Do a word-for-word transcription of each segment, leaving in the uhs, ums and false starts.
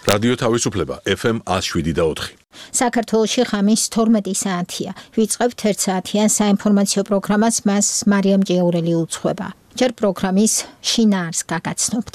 რადიო თავისუფლება ეფ ემ one oh seven და four. საქართველოში ღამის თორმეტი საათია. ვიწყებთ ერთ საათიან საინფორმაციო პროგრამას, მას მარიამ ჭიაურელი უძღვება. ჯერ პროგრამის შინაარს გაგაცნობთ.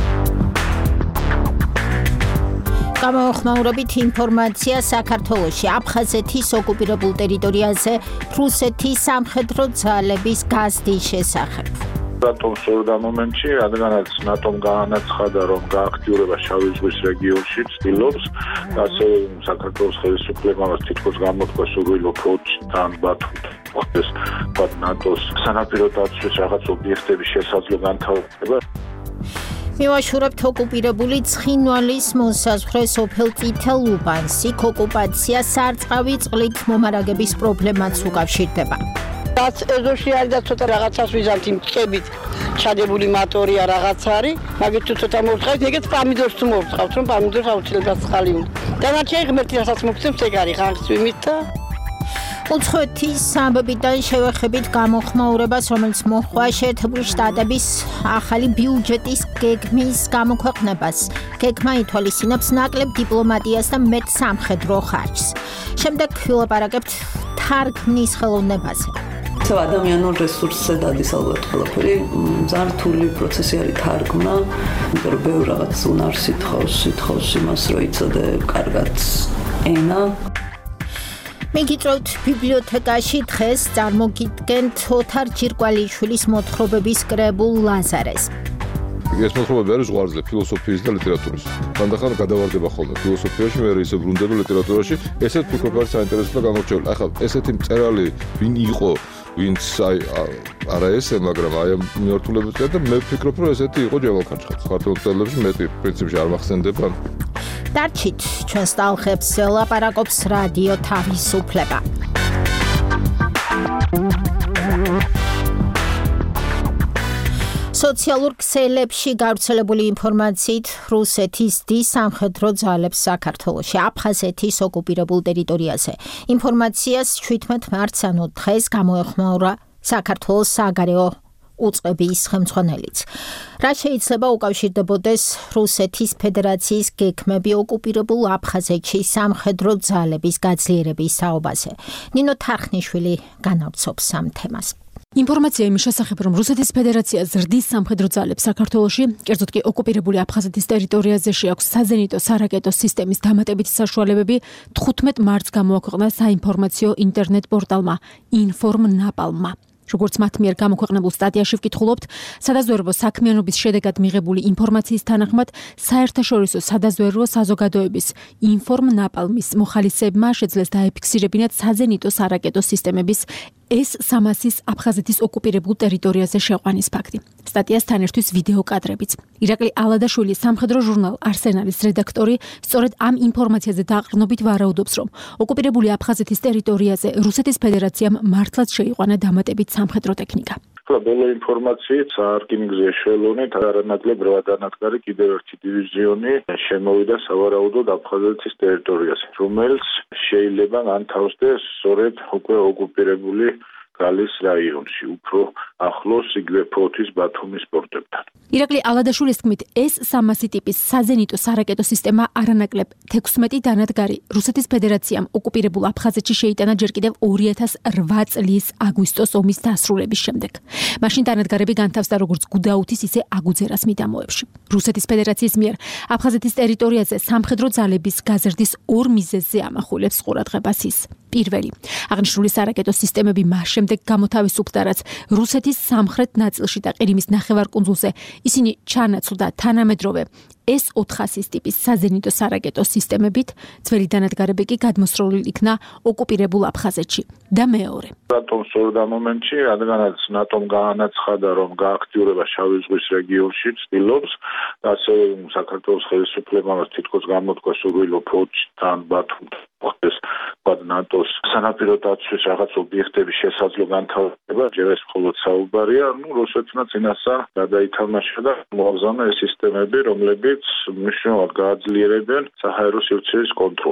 გამოხმაურებით ინფორმაცია საქართველოში აფხაზეთის ოკუპირებულ ტერიტორიაზე რუსეთის სამხედრო ძალების გაზრდის შესახებ. რატომ სწორედ ამ მომენტში, რადგანაც ნატომ გაანაცხადა, რომ გააქტიურება შავი ზღვის რეგიონში ცდილობს, ასევე საქართველოს ხელისუფლებამ თითქოს გამოთქვა სურვილ ოქროთთან ბათუმთან ეს ნატოს სანაპირო დაცვის რაღაც ობიექტების შესაძლო განთავსება. მივაშურებთ ოკუპირებული ცხინვალის მოსაზღვრე სოფელ წითელუბანს. იქ ოკუპაცია სარწყავი წყლით მომარაგების პრობლემაც უკავშირდება. რაც ეზოში არის და ცოტა რაღაცას ვიზამთ იმ წებით ჩადებული მატორია რაღაც არის, მაგით თუ ცოტა მოვწყავთ, ეგეც პამიდორს თუ მოვწყავთ, რომ პამიდორს აუცილებლად წყალი უნდა. დანარჩენი ღმერთი რასაც მოგცემს, ეგ არის ხანგრძლივით და უცხოეთის სამბებიდან შევეხებით გამოხმაურებას, რომელიც მოჰყვა შეერთებული შტატების ახალი ბიუჯეტის გეგმის გამოქვეყნებას. გეგმა ითვალისწინებს ნაკლებ დიპლომატიას და მეტ სამხედრო ხარჯს. შემდეგ ვილაპარაკებთ თარგმნის ხელოვნებაზე. So ადამიანურ რესურსზე დადის ალბათ ყველაფერი, ძალიან რთული პროცესი არის თარგმნა, იმიტომ რომ ბევრ რაღაც უნარს ითხოვს, ითხოვს იმას, რომ იცოდე კარგად ენა. მიგიწევთ ბიბლიოთეკაში დღეს წარმოგიდგენთ ოთარ ჯირკვალიშვილის მოთხრობების კრებულ ლაზარეს. ეს მოთხრობები არის ზღვარზე, ფილოსოფიის და ლიტერატურის. ხანდახან გადავარდება ხოლმე ფილოსოფიაში, მე ისე ბრუნდება ლიტერატურაში, ესეთ ფიქრობ არის საინტერესო და გამორჩეული. ახლა ესეთი მწერალი ვინ იყო, ვინც აი არა ესე, მაგრამ აი ამ მიმართულებით და მე ვფიქრობ, რომ ესეთი იყო ჯავალ ქარჩხაძე. ქართულ მწერლებში მეტი პრინციპში არ მახსენდება. დარჩით ჩვენს ტალღებს ლაპარაკობს რადიო თავისუფლება. სოციალურ ქსელებში გავრცელებული ინფორმაციით რუსეთის დის სამხედრო ძალებს საქართველოში აფხაზეთის ოკუპირებულ ტერიტორიაზე. ინფორმაციას შვიდმეტ მარტს ანუ დღეს გამოეხმაურა საქართველოს საგარეო უწყების ხელმძღვანელიც. რა შეიძლება უკავშირდებოდეს რუსეთის ფედერაციის გეგმები ოკუპირებულ აფხაზეთში სამხედრო ძალების გაძლიერების საუბაზე. ნინო თარხნიშვილი განავრცობს ამ თემას. ინფორმაცია იმის შესახებ, რომ რუსეთის ფედერაცია ზრდის სამხედრო ძალებს საქართველოში, კერძოდ კი ოკუპირებული აფხაზეთის ტერიტორიაზე შეაქვს საზენიტო სარაკეტო სისტემის დამატებითი საშუალებები, თხუთმეტ მარტს გამოაქვეყნა საინფორმაციო ინტერნეტ პორტალმა ინფორმნაპალმა. როგორც მათ მიერ გამოქვეყნებულ სტატიაში ვკითხულობთ, სადაზვერვო საქმიანობის შედეგად მიღებული ინფორმაციის თანახმად, საერთაშორისო სადაზვერვო საზოგადოების ინფორმნაპალმის მოხალისეებმა შეძლეს დაეფიქსირებინათ საზენიტო სარაკეტო სისტემების ეს სამასის აფხაზეთის ოკუპირებულ ტერიტორიაზე შეყვანის ფაქტი. სტატიას თან ერთვის ვიდეო კადრებიც. ირაკლი ალადაშვილის სამხედრო ჟურნალ არსენალის რედაქტორი სწორედ ამ ინფორმაციაზე დაყრდნობით ვარაუდობს, რომ ოკუპირებული აფხაზეთის ტერიტორიაზე რუსეთის ფედერაციამ მართლაც შეიყვანა დამატებით სამხედრო ტექნიკა. ბოლო ინფორმაციით სარკინგზე შველონით არანაკლებ რვა დანადგარი კიდევ ერთი დივიზიონი შემოვიდა სავარაუდოდ აფხაზეთის ტერიტორიაზე, რომელიც შეიძლება განთავსდეს სწორედ უკვე ოკუპირებული გალის რაიონში, უფრო ახლოს იგივე ფოთის ბათუმის პორტებთან. ირაკლი ალადაშვილის თქმით, ეს სამასი ტიპის საზენიტო სარაკეტო სისტემა არანაკლებ თექვსმეტი დანადგარი რუსეთის ფედერაციამ ოკუპირებულ აფხაზეთში შეიტანა ჯერ კიდევ ორი ათას რვა წლის აგვისტოს ომის დასრულების შემდეგ. მაშინ დანადგარები განთავსდა როგორც გუდაუთის, ისე აგუძერას მიდამოებში. რუსეთის ფედერაციის მიერ აფხაზეთის ტერიტორიაზე სამხედრო ძალების გაზრდის ორ მიზეზზე ამახვილებს ყურადღებას ის. პირველი, აღნიშნული სარაკეტო სისტემები მას შემდეგ გამოთავისუფლდა, რაც რუსეთის სამხრეთ ნაწილში და ყირიმის ნახევარკუნძულზე ისინი ჩანაცვლდა თანამედროვე ეს ოთხასის ტიპის საზენიტო სარაკეტო სისტემებით, ძველი დანადგარები კი გადმოსროლილი იქნა ოკუპირებულ აფხაზეთში. და მეორე. რატომ სწორედ ამ მომენტში, რადგანაც ნატომ გაანაცხადა, რომ გააქტიურება შავი ზღვის რეგიონში ცდილობს, ასევე საქართველოს ხელისუფლებამ თითქოს გამოთქვა სურვილ ოქროთთან ბათუმთან ეს ნატოს სანაპირო დაცვის რაღაც ობიექტების შესაძლო განთავსება, ჯერ ეს მხოლოდ საუბარია, ну რუსეთმა წინასწარ გადაითამაშა და მოაგზავნა ეს სისტემები, რომლებიც მნიშვნელოვნად გააძლიერებენ საჰაერო სივრცეის კონტროლს.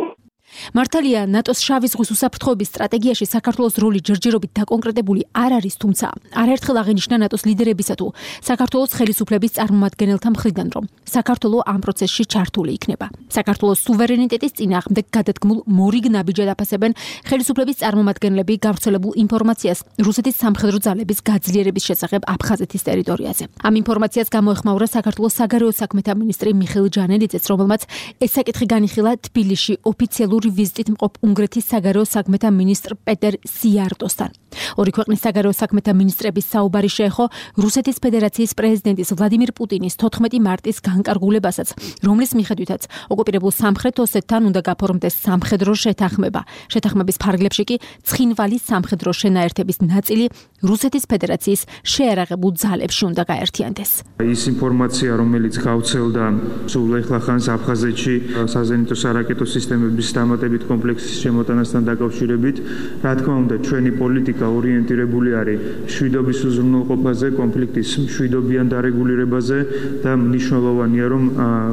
მართალია ნატოს შავი ზღვის უსაფრთხოების სტრატეგიაში საქართველოს როლი ჯერჯერობით დაკონკრეტებული არ არის, თუმცა არაერთხელ აღინიშნა ნატოს ლიდერებისა თუ საქართველოს ხელისუფლების წარმომადგენელთა მხრიდან, რომ საქართველო ამ პროცესში ჩართული იქნება. საქართველოს სუვერენიტეტის წინააღმდეგ გადადგმულ მორიგ ნაბიჯად აფასებენ ხელისუფლების წარმომადგენლები გავრცელებულ ინფორმაციას რუსეთის სამხედრო ძალების გაძლიერების შესახებ აფხაზეთის ტერიტორიაზე. ამ ინფორმაციას გამოეხმაურა საქართველოს საგარეო საქმეთა მინისტრი მიხეილ ჯანელიძეც, რომელმაც ეს საკითხი განიხილა თბილისში ოფიციალური ვიზიტით მყოფ უნგრეთის საგარეო საქმეთა მინისტრ პეტერ სიარტოსთან. ორი ქვეყნის საგარეო საქმეთა მინისტრების საუბარი შეეხო რუსეთის ფედერაციის პრეზიდენტის ვლადიმირ პუტინის თოთხმეტი მარტის განკარგულებასაც, რომლის მიხედვითაც ოკუპირებულ სამხრეთ ოსეთთან უნდა გაფორმდეს სამხედრო შეთანხმება. შეთანხმების ფარგლებში კი ცხინვალის სამხედრო შენაერთების ნაწილი რუსეთის ფედერაციის შეერაღებულ ძალებში უნდა გაერთიანდეს. ის ინფორმაცია, რომელიც გავრცელდა სულ ეხლახანს აფხაზეთში საზენიტო სარაკეტო სისტემების დამატებით კომპლექსის შემოტანასთან დაკავშირებით, რა თქმა უნდა, ჩვენი პოლიტიკა ორიენტირებული არის მშვიდობის უზრუნველყოფაზე, კონფლიქტის მშვიდობიან დარეგულირებაზე და მნიშვნელოვანია, რომ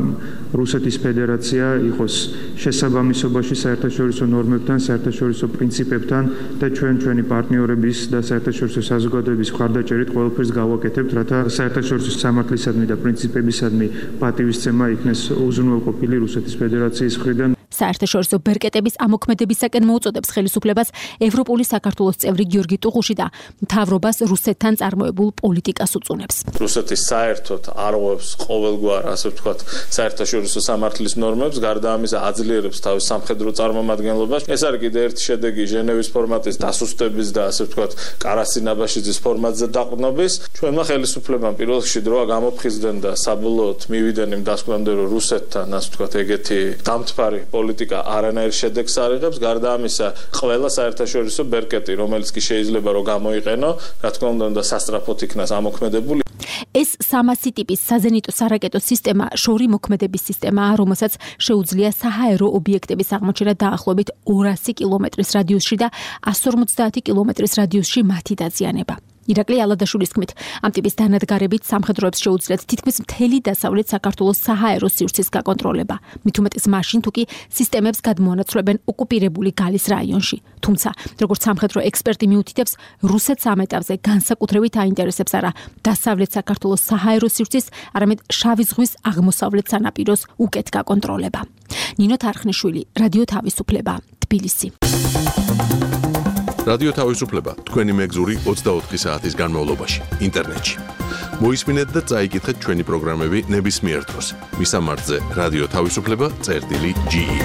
რუსეთის ფედერაცია იყოს შესაბამისობაში საერთაშორისო ნორმებთან, საერთაშორისო პრინციპებთან და ჩვენ ჩვენი პარტნიორების და საერთაშორისო საზოგადოების მხარდაჭერით ყველაფერს გავაკეთებთ, რათა საერთაშორისო სამართლისადმი და პრინციპებისადმი პატივისცემა იქნეს უზრუნველყოფილი რუსეთის ფედერაციის მხრიდან. საერთაშორისო ბერკეტების ამოქმედებისაკენ მოუწოდებს ხელისუფლებას ევროპული საქართველოს წევრი გიორგი ტუღუში და მთავრობას რუსეთთან წარმოებულ პოლიტიკას უწუნებს. რუსეთის საერთოდ არღვევს ყოველგვარ, ასე ვთქვათ, საერთაშორისო სამართლის ნორმებს, გარდა ამისა აძლიერებს თავის სამხედრო წარმომადგენლობას. ეს არის კიდე ერთი შედეგი ჟენევის ფორმატის დასუსტების და ასე ვთქვათ, კარასი ნაბაშიძის ფორმატზე დაყრდნობის. ჩვენმა ხელისუფლებამ პირველ რიგში დროა გამოფხიზდნენ და საბოლოოდ მივიდნენ იმ დასკვნამდე, რომ რუსეთთან, ასე ვთქვათ, ეგეთი დამთფარი პოლიტიკა არანაირ შედეგს არ იღებს. გარდა ამისა, ყველა საერთაშორისო ბერკეტი, რომელიც კი შეიძლება რომ გამოიყენო, რა თქმა უნდა, უნდა სასწრაფოდ იქნას ამოქმედებული. ეს სამასი ტიპის საზენიტო სარაკეტო სისტემა შორი მოქმედების სისტემაა, რომელსაც შეუძლია საჰაერო ობიექტების აღმოჩენა დაახლოებით ორასი კილომეტრის რადიუსში და ასს ორმოცდაათი კილომეტრის რადიუსში მათი დაზიანება. ირაკლი ალადაშვილის თქმით, ამ ტიპის დანადგარებით სამხედროებს შეუძლიათ თითქმის მთელი დასავლეთ საქართველოს საჰაერო სივრცის გაკონტროლება. მით უმეტეს მაშინ თუ კი სისტემებს გადმოანაცვლებენ ოკუპირებული გალის რაიონში. თუმცა, როგორც სამხედრო ექსპერტი მიუთითებს, რუსეთს ამ ეტაპზე განსაკუთრებით აინტერესებს არა დასავლეთ საქართველოს საჰაერო სივრცის, არამედ შავი ზღვის აღმოსავლეთ სანაპიროს უკეთ გაკონტროლება. ნინო თარხნიშვილი, რადიო თავისუფლება, თბილისი. რადიო თავისუფლება თქვენი მეგზური ოცდაოთხი საათის განმავლობაში ინტერნეტში. მოისმინეთ და წაიკითხეთ ჩვენი პროგრამები ნებისმიერ დროს. მისამართზე რადიო თავისუფლება წერტილი ჯი ი.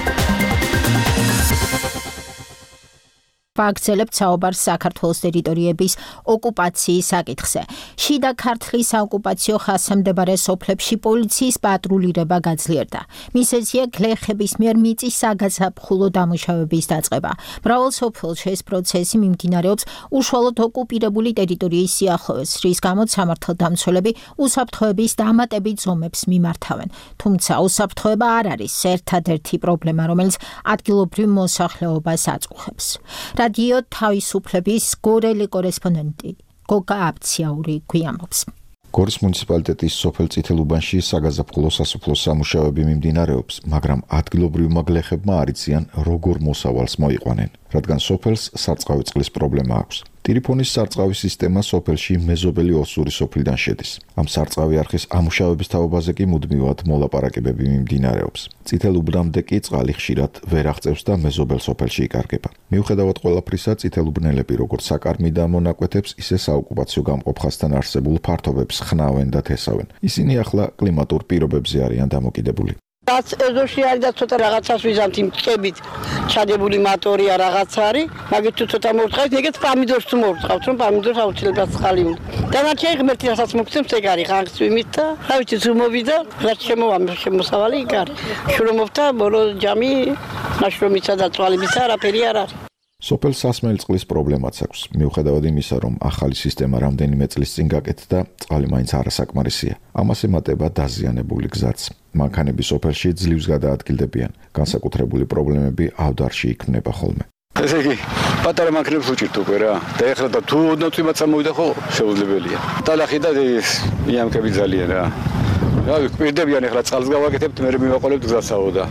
ვაგრძელებთ საუბარს საქართველოს ტერიტორიების ოკუპაციის საკითხზე. შიდა ქართლის საოკუპაციო ხაზზე მდებარე სოფლებში პოლიციის პატრულირება გაძლიერდა. მიზეზია გლეხების მიერ მიწის საგაზაფხულო დამუშავების დაწყება. მრავალ სოფელში ეს პროცესი მიმდინარეობს უშუალოდ ოკუპირებული ტერიტორიის სიახლოვეს, რის გამოც სამართალდამცველები უსაფრთხოების დამატებით ზომებს მიმართავენ. თუმცა უსაფრთხოება არ არის ერთადერთი პრობლემა, რომელიც ადგილობრივ მოსახლეობას აწუხებს. რადიო თავისუფლების გორელი კორესპონდენტი გოგა აბციაური გვიამბობს. გორის მუნიციპალიტეტის სოფელ წითელუბანში საგაზაფხულო სასოფლო სამუშაოები მიმდინარეობს, მაგრამ ადგილობრივმა გლეხებმა არ იციან, როგორ მოსავალს მოიყვანენ, რადგან სოფელს სარწყავი წყლის პრობლემა აქვს. ტირიფონის სარწყავი სისტემა სოფელში მეზობელი ოსური სოფლიდან შედის. ამ სარწყავი არხის ამუშავების თაობაზე კი მუდმივად მოლაპარაკებები მიმდინარეობს. წითელუბნამდე კი წყალი ხშირად ვერ აღწევს და მეზობელ სოფელში იკარგება. მიუხედავად ყველაფრისა, წითელუბნელები როგორც საკარმი და მონაკვეთებს, ისე საოკუპაციო გამყოფ ხაზთან არსებულ ფართობებს ხნავენ და თესავენ. ისინი ახლა კლიმატურ პირობებზე არიან დამოკიდებული. რაც ეზოში არის და ცოტა რაღაცას ვიზამთ იმ წებით ჩადებული მატორია რაღაც არის, მაგით თუ ცოტა მოვწყავთ, ეგეც პამიდორს თუ მოვწყავთ, რომ პამიდორს აუცილებლად წყალი უნდა. დანარჩენი ღმერთი რასაც მოგცემს, ეგ არის ხანგრძლივით და რა ვიცი, თუ მოვიდა, რაც შემოვამბე, შემოსავალი იქ არის. შრომობდა ბოლო ჯამი, ნაშრომისა და წვალებისა არაფერი არ არის. სოფელს სასმელი წყლის პრობლემაც აქვს. მიუხედავად იმისა, რომ ახალი სისტემა რამდენიმე წლის წინ გაკეთდა, წყალი მაინც არასაკმარისია. ამას ემატება დაზიანებული გზაც. მანქანები სოფელში ძლივს გადაადგილდებიან. განსაკუთრებული პრობლემები ავდარში იქმნება ხოლმე. ესე იგი, პატარა მანქანებს უჭირთ უკვე რა. და ეხლა და თუ ოდნავ წვიმაც ამოვიდა ხო, შეუძლებელია. ტალახი და იამკები ძალიან რა. რა ვიკვირდებიან ეხლა წყალს გავაკეთებთ, მე მივაყოლებთ გზასაო და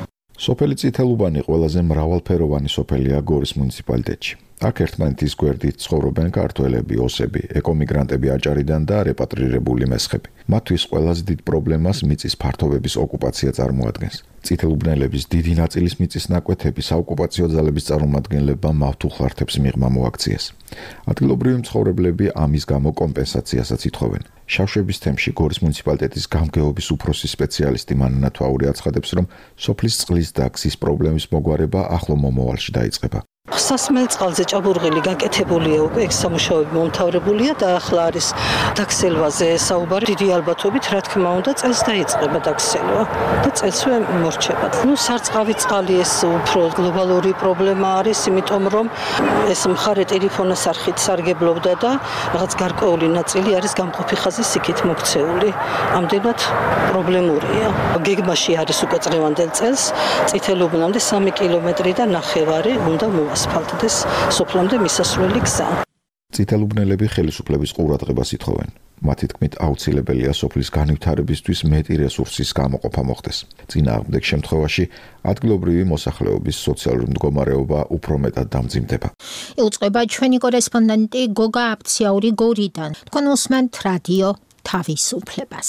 სოფელი წითელუბანი ყველაზე მრავალფეროვანი სოფელია გორის მუნიციპალიტეტში. აქ ერთმანეთის გვერდით ცხოვრობენ ქართველები, ოსები, ეკომიგრანტები აჭარიდან და რეპატრირებული მესხები. მათთვის ყველაზე დიდ პრობლემას მიწის ფართობების ოკუპაცია წარმოადგენს. წითელუბნელების დიდი ნაწილის მიწის ნაკვეთები საოკუპაციო ძალების წარმომადგენლებმა მავთულ ხართებს მიღმა მოაქციეს. ადგილობრივი მცხოვრებლები ამის გამო კომპენსაციასაც ითხოვენ. შავშების თემში გორის მუნიციპალიტეტის გამგეობის უფროსი სპეციალისტი მანანა თვაური აცხადებს, რომ სოფლის წყლის და გზის პრობლემის მოგვარება ახლო მომავალში დაიწყება. სასმელ წყალზე ჭაბურღილი გაკეთებულია უკვე ეგ სამუშაოები მომთავრებულია და ახლა არის დაქსელვაზე საუბარი დიდი ალბათობით რა თქმა უნდა წელს დაიწყება დაქსელვა და წელსვე მორჩება. ნუ სარწყავი წყალი ეს უფრო გლობალური პრობლემა არის, იმიტომ რომ ეს მხარე ტელეფონის არხით სარგებლობდა და რაღაც გარკვეული ნაწილი არის გამყოფი ხაზის იქით მოქცეული. ამდენად პრობლემურია. გეგმაში არის უკვე წლევანდელ წელს წითელუბნამდე სამი კილომეტრი და ნახევარი უნდა ასფალტდეს სოფლამდე მისასვლელი გზა. წითელუბნელები ხელისუფლების ყურადღებას ითხოვენ. მათი თქმით აუცილებელია სოფლის განვითარებისთვის მეტი რესურსის გამოყოფა მოხდეს. წინააღმდეგ შემთხვევაში ადგილობრივი მოსახლეობის სოციალური მდგომარეობა უფრო მეტად დამძიმდება. იუწყება ჩვენი კორესპონდენტი გოგა აფციაური გორიდან. თქვენ უსმენთ რადიო თავისუფლებას.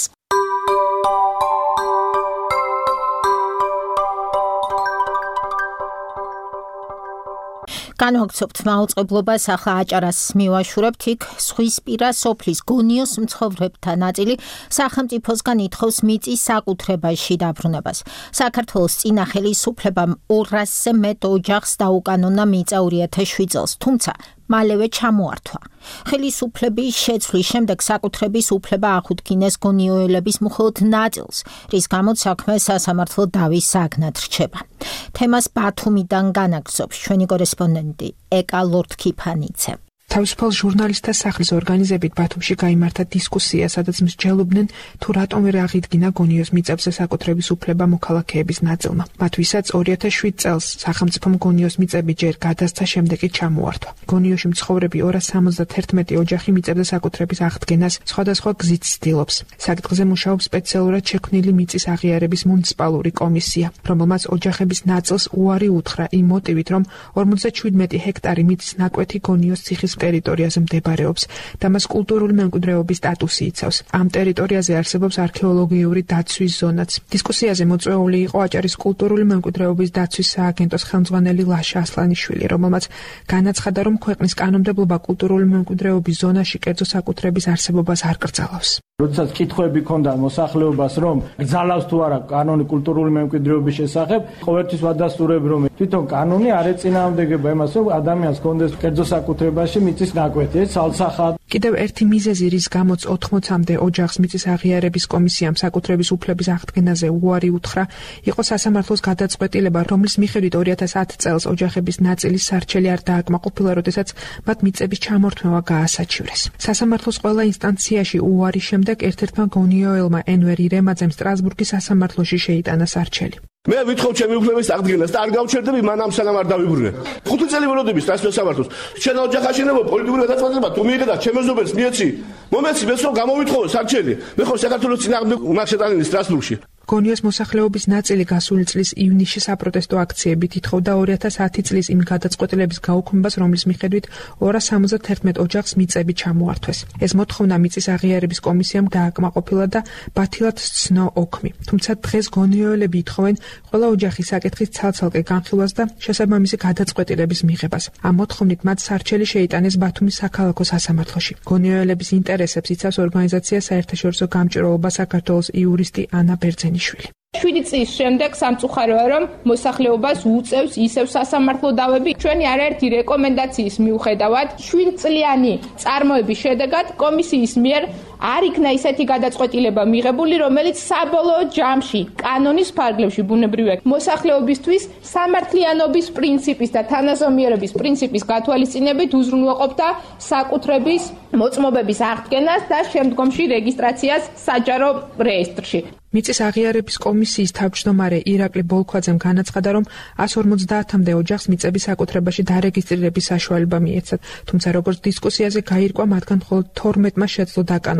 განვაგრძობთ მაუწყებლობას, ახლა აჭარას მივაშურებთ, იქ სხვისპირა სოფლის გონიოს მცხოვრებთა ნაწილი სახელმწიფოსგან ითხოვს მიწის საკუთრებაში დაბრუნებას. საქართველოს წინა ხელისუფლებამ ორასზე მეტ ოჯახს დაუკანონა მიწა ორი ათას შვიდ წელს, თუმცა მალევე ჩამოართვა. ხელისუფლების შეცვლის შემდეგ საკუთრების უფლება აღუდგინეს გონიოელების მხოლოდ ნაწილს, რის გამოც საქმე სასამართლო დავის საგნად რჩება. თემას ბათუმიდან განაგრძობს ჩვენი კორესპონდენტი ეკა ლორთქიფანიცე. თავისუფალ ჟურნალისტთა სახლის ორგანიზებით ბათუმში გაიმართა დისკუსია, სადაც მსჯელობდნენ თუ რატომ ვერ აღიდგინა გონიოს მიწებზე საკუთრების უფლება მოქალაქეების ნაწილმა. მათვისაც ორი ათას შვიდ წელს სახელმწიფომ გონიოს მიწები ჯერ გადასცა, შემდეგ კი ჩამოართვა. გონიოში მცხოვრები ორას სამოცდაერთმეტი ოჯახი მიწებზე საკუთრების აღდგენას სხვადასხვა გზით ცდილობს. საკითხზე მუშაობს სპეციალურად შექმნილი მიწის აღიარების მუნიციპალური კომისია, რომელმაც ოჯახების ნაწილს უარი უთხრა იმ მოტივით, რომ ორმოცდაშვიდმეტი ჰექტარი მიწის ნაკვეთი გონიოს ციხის ტერიტორიაზე მდებარეობს და მას კულტურული მემკვიდრეობის სტატუსი იცავს. ამ ტერიტორიაზე არსებობს არქეოლოგიური დაცვის ზონაც. დისკუსიაზე მოწვეული იყო აჭარის კულტურული მემკვიდრეობის დაცვის სააგენტოს ხელმძღვანელი ლაშა ასლანიშვილი, რომელმაც განაცხადა, რომ ქვეყნის კანონმდებლობა კულტურული მემკვიდრეობის ზონაში კერძო საკუთრების არსებობას არ კრძალავს. როდესაც კითხვები ქონდა მოსახლეობას, რომ გძალავს თუ არა კანონი კულტურული მემკვიდრეობის შესახებ, ყოველთვის ვადასტურებ, რომ თვითონ კანონი არ ეწინააღმდეგება იმას, რომ ადამიანს ჰქონდეს კერძო საკუთრებაში მიწის ნაკვეთი, ცალსახად. კიდევ ერთი მიზეზი, რის გამოც ოთხმოცამდე ოჯახს მიწის აღიარების კომისიამ საკუთრების უფლების აღდგენაზე უარი უთხრა, იყო სასამართლოს გადაწყვეტილება, რომლის მიხედვით ორი ათას ათი წელს ოჯახების ნაწილის სარჩელი არ დააკმაყოფილა, როდესაც მათ მიწების ჩამორთმევა გაასაჩივრეს. სასამართლოს ყველა ინსტანციაში უარის შემდეგ ერთ-ერთმა გონიოელმა ენვერ ირემაძემ სტრასბურგის სასამართლოში შეიტანა სარჩელი. მე ვითხოვ ჩემი უფლების აღდგენას და არ გავჩერდები მანამ სანამ არ დავიბრუნე. ხუთი წელი ველოდები სტრასბურგის სამართლოს. შენ ოჯახაში ნებო პოლიტიკური გადაწყვეტილება თუ მიიღე ჩემ მეზობელს მიეცი. მომეცი მეცო გამოვითხოვე სარჩელი. მე ხო საქართველოს წინააღმდეგ უნდა შეტანილი სტრასბურგში. გონიოს მოსახლეობის ნაწილი გასული წლის ივნისში საპროტესტო აქციებით ითხოვდა ორი ათას ათი წლის იმ გადაწყვეტილების გაუქმებას, რომლის მიხედვით ორას სამოცდაერთმეტ ოჯახს მიწები ჩამოართვეს. ეს მოთხოვნა მიწის აღიარების კომისიამ დააკმაყოფილა და ბათილად სცნო ოქმი. თუმცა დღეს გონიოელები ითხოვენ ყველა ოჯახის საკითხის ცალ-ცალკე განხილვას და შესაბამისი გადაწყვეტილების მიღებას. ამ მოთხოვნით მათ სარჩელი შეიტანეს ბათუმის საქალაქო სასამართლოში. გონიოელების ინტერესებს იცავს ორგანიზაცია საერთაშორისო გამჭვირვალობა საქართველოს იურისტი ანა ბერძენი. შვიდი წლის შემდეგ სამწუხაროა, რომ მოსახლეობას უწევს ისევ სასამართლო დავები. ჩვენი არაერთი რეკომენდაციის მიუხედავად, შვიდწლიანი წარმოების შედეგად კომისიის მიერ არ იქნა ისეთი გადაწყვეტილება მიღებული, რომელიც საბოლოო ჯამში კანონის ფარგლებში ბუნებრივია მოსახლეობისთვის სამართლიანობის პრინციპის და თანაზომიერების პრინციპის გათვალისწინებით უზრუნველყოფდა საკუთრების მოწმობების აღდგენას და შემდგომში რეგისტრაციას საჯარო რეესტრში. მიწის აღიარების კომისიის თავმჯდომარე ირაკლი ბოლქვაძემ განაცხადა, რომ εκατს ორმოცდაათამდე ოჯახს მიწების საკუთრებაში დარეგისტრირების საშუალება მიეცათ, თუმცა როგორც დისკუსიაზე გაირკვა, მათგან მხოლოდ თორმეტმა შეძლო დაკანონება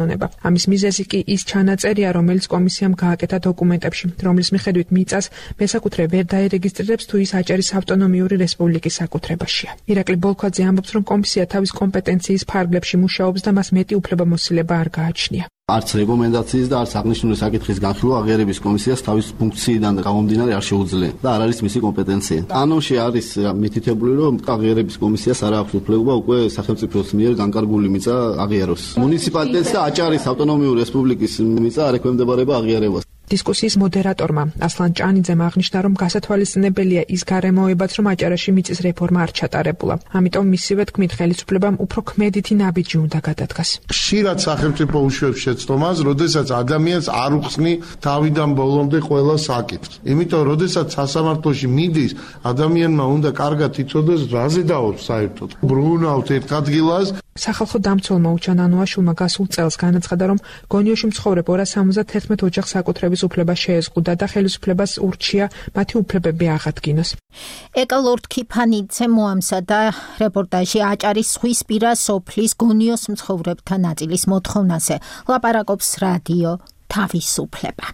კანონება. ამის მიზეზი კი ის ჩანაწერია, რომელიც კომისიამ გააკეთა დოკუმენტებში, რომლის მიხედვით მიწას მესაკუთრე ვერ დაერეგისტრირებს თუ ის აჭარის ავტონომიური რესპუბლიკის საკუთრებაშია. ირაკლი ბოლქვაძე ამბობს, რომ კომისია თავის კომპეტენციის ფარგლებში მუშაობს და მას მეტი უფლებამოსილება არ გააჩნია. არც რეკომენდაციის და არც აღნიშნული საკითხის განხილვა აღიარების კომისიას თავის ფუნქციიდან გამომდინარე არ შეუძლია და არ არის მისი კომპეტენცია. კანონში არის მითითებული, რომ აღიარების კომისიას არ აქვს უფლება უკვე სახელმწიფოს მიერ განკარგული მიწა აღიაროს. მუნიციპალიტეტს და აჭარის ავტონომიური რესპუბლიკის მიწა არ ექვემდებარება აღიარებას. დისკუსიის მოდერატორმა ასლან ჭანიძემ აღნიშნა, რომ გასათვალისწინებელია ის გარემოებაც, რომ აჭარაში მიწის რეფორმა არ ჩატარებულა. ამიტომ მისივე თქმით, ხელისუფლებამ უფრო ქმედითი ნაბიჯი უნდა გადადგას. ხშირად სახელმწიფო უშვებს შეცდომას, როდესაც ადამიანს არ უხსნი თავიდან ბოლომდე ყველა საკითხს. იმიტომ, როდესაც სასამართლოში მიდის, ადამიანმა უნდა კარგად იცოდეს, რაზე დაობს საერთოდ. ბრუნავთ ერთ ადგილას. სახალხო დამცველმა უჩან ანუაშვილმა გასულ წელს განაცხადა, რომ გონიოში მცხოვრებ ორას სამოცდათერთმეტ ოჯახს საკუთრების უფლება შეეზღუდა და ხელისუფლებას ურჩია მათი უფლებები აღადგინოს. ეკალორდ ქიფანიძე მოამზადა რეპორტაჟი აჭარის ზღვისპირა სოფლის გონიოს მცხოვრებთა ნაწილის მოთხოვნაზე. ლაპარაკობს რადიო თავისუფლება.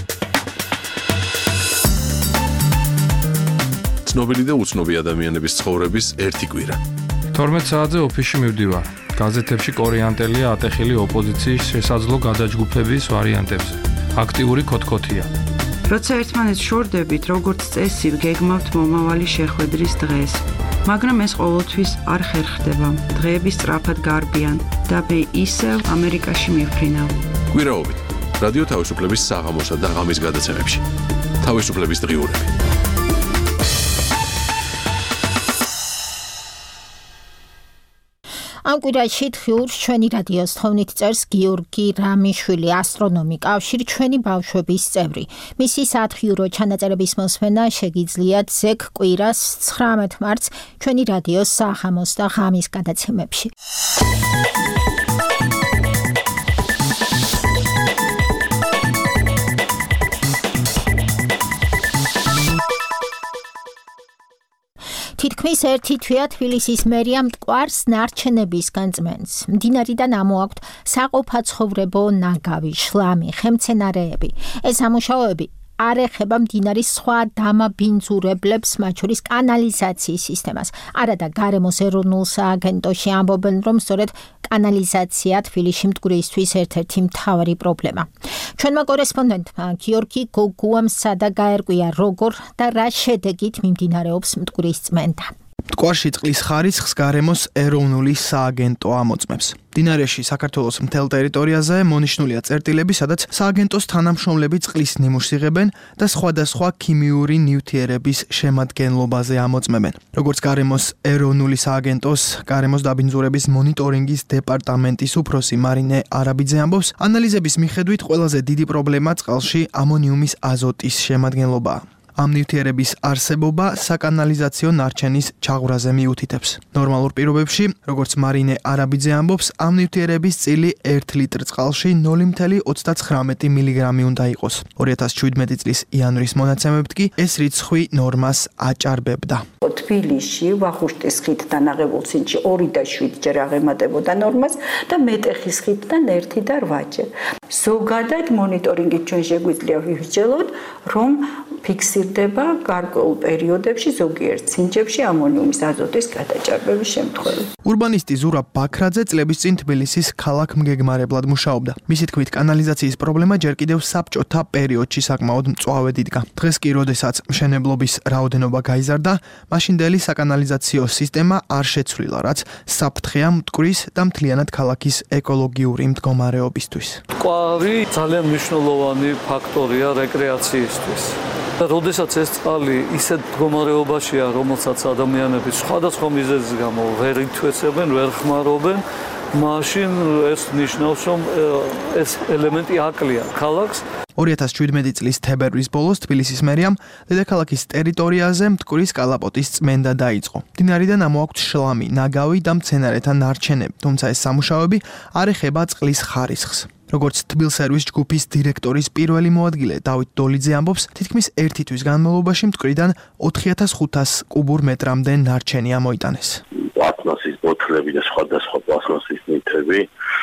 ცნობილი და უცნობი ადამიანების ცხოვრების ერთი კვირა. თორმეტ საათზე ოფისში მივდივარ. გაზეთებში კორიანტელია ატეხილი ოპოზიციის შესაძლო გადაჯგუფების ვარიანტებზე. აქტიური ქოთქოთია. როცა ერთმანეთს შორდებით, როგორც წესი, გეგმავთ მომავალი შეხვედრის დღეს. მაგრამ ეს ყოველთვის არ ხერხდება. დღეები სწრაფად გარბიან და მე ისევ ამერიკაში მივფრინავ. კვირაობით რადიო თავისუფლების საღამოსა და ღამის გადაცემებში. თავისუფლების დღიურები. ამ კვირაში დღიურს ჩვენი რადიოს თხოვნით წერს გიორგი რამიშვილი, ასტრონომი, კავშირ ჩვენი ბავშვების წევრი. მისი სათხიურო ჩანაწერების მოსმენა შეგიძლიათ ზეგ კვირას ცხრამეტ მარტს ჩვენი რადიოს საღამოს და ღამის გადაცემებში. თითქმის ერთი თვეა თბილისის მერია მტკვარს ნარჩენებისგან წმენს. მდინარიდან ამოაქვთ საყოფაცხოვრებო ნაგავი, შლამი, ხემცენარეები. ეს სამუშაოები არ ეხება მდინარის სხვა დამაბინძურებლებს, მათ შორის კანალიზაციის სისტემას. არადა გარემოს ეროვნულ სააგენტოში ამბობენ, რომ სწორედ კანალიზაცია თბილისში მტკვრისთვის ერთ-ერთი მთავარი პრობლემა. ჩვენმა კორესპონდენტმა გიორგი გოგუამ სადა გაერკვია, როგორ და რა შედეგით მიმდინარეობს მტკვრის წმენდა. მტკვარში წყლის ხარისხს გარემოს ეროვნული სააგენტო ამოწმებს. მდინარეში საქართველოს მთელ ტერიტორიაზე მონიშნულია წერტილები, სადაც სააგენტოს თანამშრომლები წყლის ნიმუშს იღებენ და სხვადასხვა ქიმიური ნივთიერების შემადგენლობაზე ამოწმებენ. როგორც გარემოს ეროვნული სააგენტოს გარემოს დაბინძურების მონიტორინგის დეპარტამენტის უფროსი მარინე არაბიძე ამბობს, ანალიზების მიხედვით ყველაზე დიდი პრობლემა წყალში ამონიუმის აზოტის შემადგენლობაა. ამ ნივთიერების არსებობა საკანალიზაციო ნარჩენის ჩაღვრაზე მიუთითებს. ნორმალურ პირობებში, როგორც მარინე არაბიძე ამბობს, ამ ნივთიერების წილი ერთ ლიტრ წყალში ნული virgulă ოცდაცხრამეტი მილიგრამი უნდა იყოს. ორი ათას შვიდმეტი წლის იანვრის მონაცემებით კი ეს რიცხვი ნორმას აჭარბებდა. თბილისში ვახუშტის ხიდთან აღებულ წინში ორი და შვიდ ჯერ აღემატებოდა ნორმას და მეტეხის ხიდთან ერთი და რვა ჯერ. ზოგადად მონიტორინგით ჩვენ შეგვიძლია ვივსჯელოთ, რომ ფიქსირდება გარკვეულ პერიოდებში ზოგიერთ ცინჯებში ამონიუმის აზოტის გადაჭარბების შემთხვევები. ურბანისტი ზურაბ ბაქრაძე წლების წინ თბილისის ქალაქ მგეგმარებლად მუშაობდა. მისი თქმით, კანალიზაციის პრობლემა ჯერ კიდევ საბჭოთა პერიოდში საკმაოდ მწვავედ იდგა. დღეს კი, როდესაც მშენებლობის რაოდენობა გაიზარდა, მაშინდელი საკანალიზაციო სისტემა არ შეცვლილა, რაც საფრთხეა მტკვრის და მთლიანად ქალაქის ეკოლოგიური მდგომარეობისთვის. მტკვარი ძალიან მნიშვნელოვანი ფაქტორია რეკრეაციისთვის. და როდესაც ეს წყალი ისეთ მდგომარეობაშია, რომელსაც ადამიანები სხვადასხვა მიზეზის გამო ვერ ითვესებენ, ვერ ხმარობენ, მაშინ ეს ნიშნავს, რომ ეს ელემენტი აკლია ქალაქს. ორი ათას შვიდმეტი წლის თებერვლის ბოლოს თბილისის მერიამ დედაქალაქის ტერიტორიაზე მტკვრის კალაპოტის წმენდა დაიწყო. მდინარიდან ამოაქვთ შლამი, ნაგავი და მცენარეთა ნარჩენები, თუმცა ეს სამუშაოები არ ეხება წყლის ხარისხს. როგორც თბილსერვის ჯგუფის დირექტორის პირველი მოადგილე დავით დოლიძე ამბობს, თითქმის ერთი თვის განმავლობაში მტკვრიდან ოთხი ათას ხუთას კუბურ მეტრამდე ნარჩენი ამოიტანეს. პლასმასის ბოთლები და სხვადასხვა პლასმასის ნივთები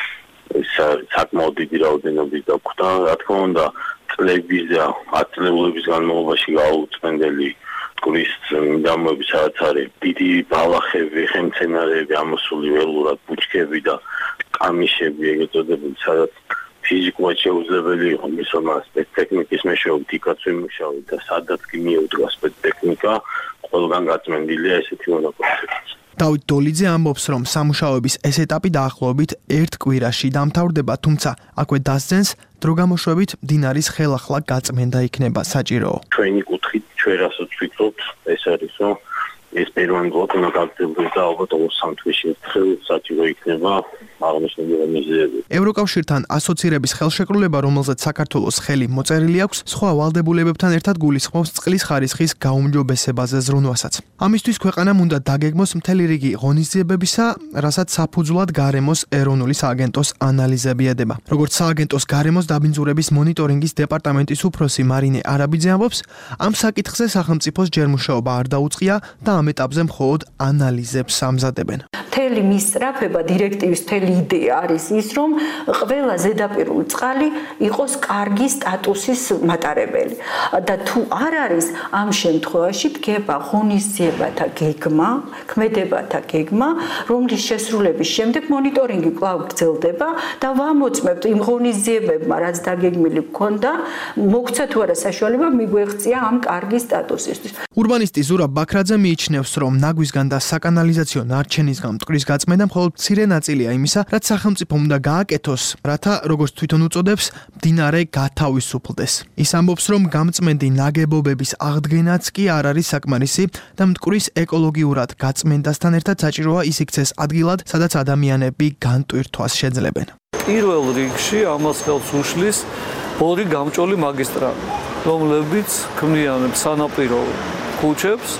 საკმაოდ დიდი რაოდენობის დაგვხვდა. რა თქმა უნდა, წლების და ათწლეულების განმავლობაში გაუწმენდელი მტკვრის მიდამოები, სადაც არის დიდი ბალახები, ხემცენარეები ამოსული ველურად, ბუჩქები და კამიშები, ეგრეთ წოდებული, სადაც ფიზიკურად შეუძლებელი იყო მისმა სპეცტექნიკის მეშვეობით იქაც ვიმუშავე და სადაც კი მიუდგა სპეცტექნიკა, ყველგან გაწმენდილია ესეთი მონაკვეთები. დავით დოლიძე ამბობს, რომ სამუშაოების ეს ეტაპი დაახლოებით ერთ კვირაში დამთავრდება, თუმცა აქვე დასძენს დრო გამოშვებით მდინარის ხელახლა გაწმენდა იქნება საჭირო. ჩვენი კუთხით ჩვენ რასაც ვფიქრობთ, ეს არის, რომ ეს პირვანდულად უნდა გაგრძელდეს და ალბათ ორ-სამ თვეში ერთხელ საჭირო იქნება აღნიშნული ორგანიზება. ევროკავშირთან ასოცირების ხელშეკრულება, რომელზეც საქართველოს ხელი მოწერილი აქვს, სხვა ვალდებულებებთან ერთად გულისხმობს წყლის ხარისხის გაუმჯობესებაზე ზრუნვასაც. ამისთვის ქვეყანამ უნდა დაგეგმოს მთელი რიგი ღონისძიებებისა, რასაც საფუძვლად გარემოს ეროვნული სააგენტოს ანალიზები ედება. როგორც სააგენტოს გარემოს დაბინძურების მონიტორინგის დეპარტამენტის უფროსი მარინე არაბიძე ამბობს, ამ საკითხზე სახელმწიფოს ჯერ მუშაობა არ დაუწყია და ამ ეტაპზე მხოლოდ ანალიზებს ამზადებენ. მთელი მის სწრაფება დირექტივის მთელი იდეა არის ის, რომ ყველა ზედაპირული წყალი იყოს კარგი სტატუსის მატარებელი. და თუ არ არის, ამ შემთხვევაში დგება ღონისძიებათა გეგმა, ქმედებათა გეგმა, რომლის შესრულების შემდეგ მონიტორინგი კვლავ გრძელდება და ვამოწმებთ იმ ღონისძიებებმა, რაც დაგეგმილი გქონდა, მოგცა თუ არა საშუალება მიგვეღწია ამ კარგი სტატუსისთვის. ურბანისტი ზურაბ ბაქრაძე მიიჩნევს, რომ ნაგვისგან და საკანალიზაციო ნარჩენისგან მტკვრის გაწმენდა მხოლოდ მცირე ნაწილია იმისა, რაც სახელმწიფომ უნდა გააკეთოს, რათა, როგორც თვითონ უწოდებს, მდინარე გათავისუფლდეს. ის ამბობს, რომ გამწმენდი ნაგებობების აღდგენაც კი არ არის საკმარისი და მტკვრის ეკოლოგიურად გაწმენდასთან ერთად საჭიროა ის იქცეს ადგილად, სადაც ადამიანები განტვირთვას შეძლებენ. პირველ რიგში ამას ხელს უშლის ორი გამჭოლი მაგისტრალი, რომლებიც ქმნიან სანაპირო ქუჩებს,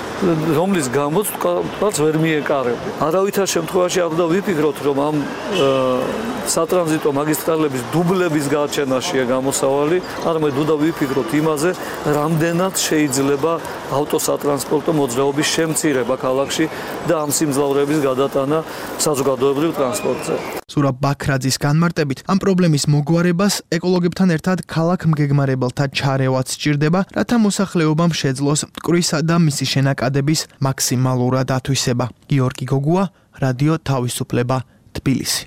რომლის გამოც თქვაც ვერ მიეკარები. არავითარ შემთხვევაში არ უნდა ვიფიქროთ, რომ ამ სატრანზიტო მაგისტრალების დუბლების გაჩენაშია გამოსავალი, არამედ უნდა ვიფიქროთ იმაზე, რამდენად შეიძლება ავტოსატრანსპორტო მოძრაობის შემცირება ქალაქში და ამ სიმძლავრეების გადატანა საზოგადოებრივ ტრანსპორტზე. ზურაბ ბაქრაძის განმარტებით, ამ პრობლემის მოგვარებას ეკოლოგებთან ერთად ქალაქ მგეგმარებელთა ჩარევაც სჭირდება, რათა მოსახლეობამ შეძლოს მტკვრისა და მისი შენაკადების მაქსიმალურად ათვისება. გიორგი გოგუა, რადიო თავისუფლება, თბილისი.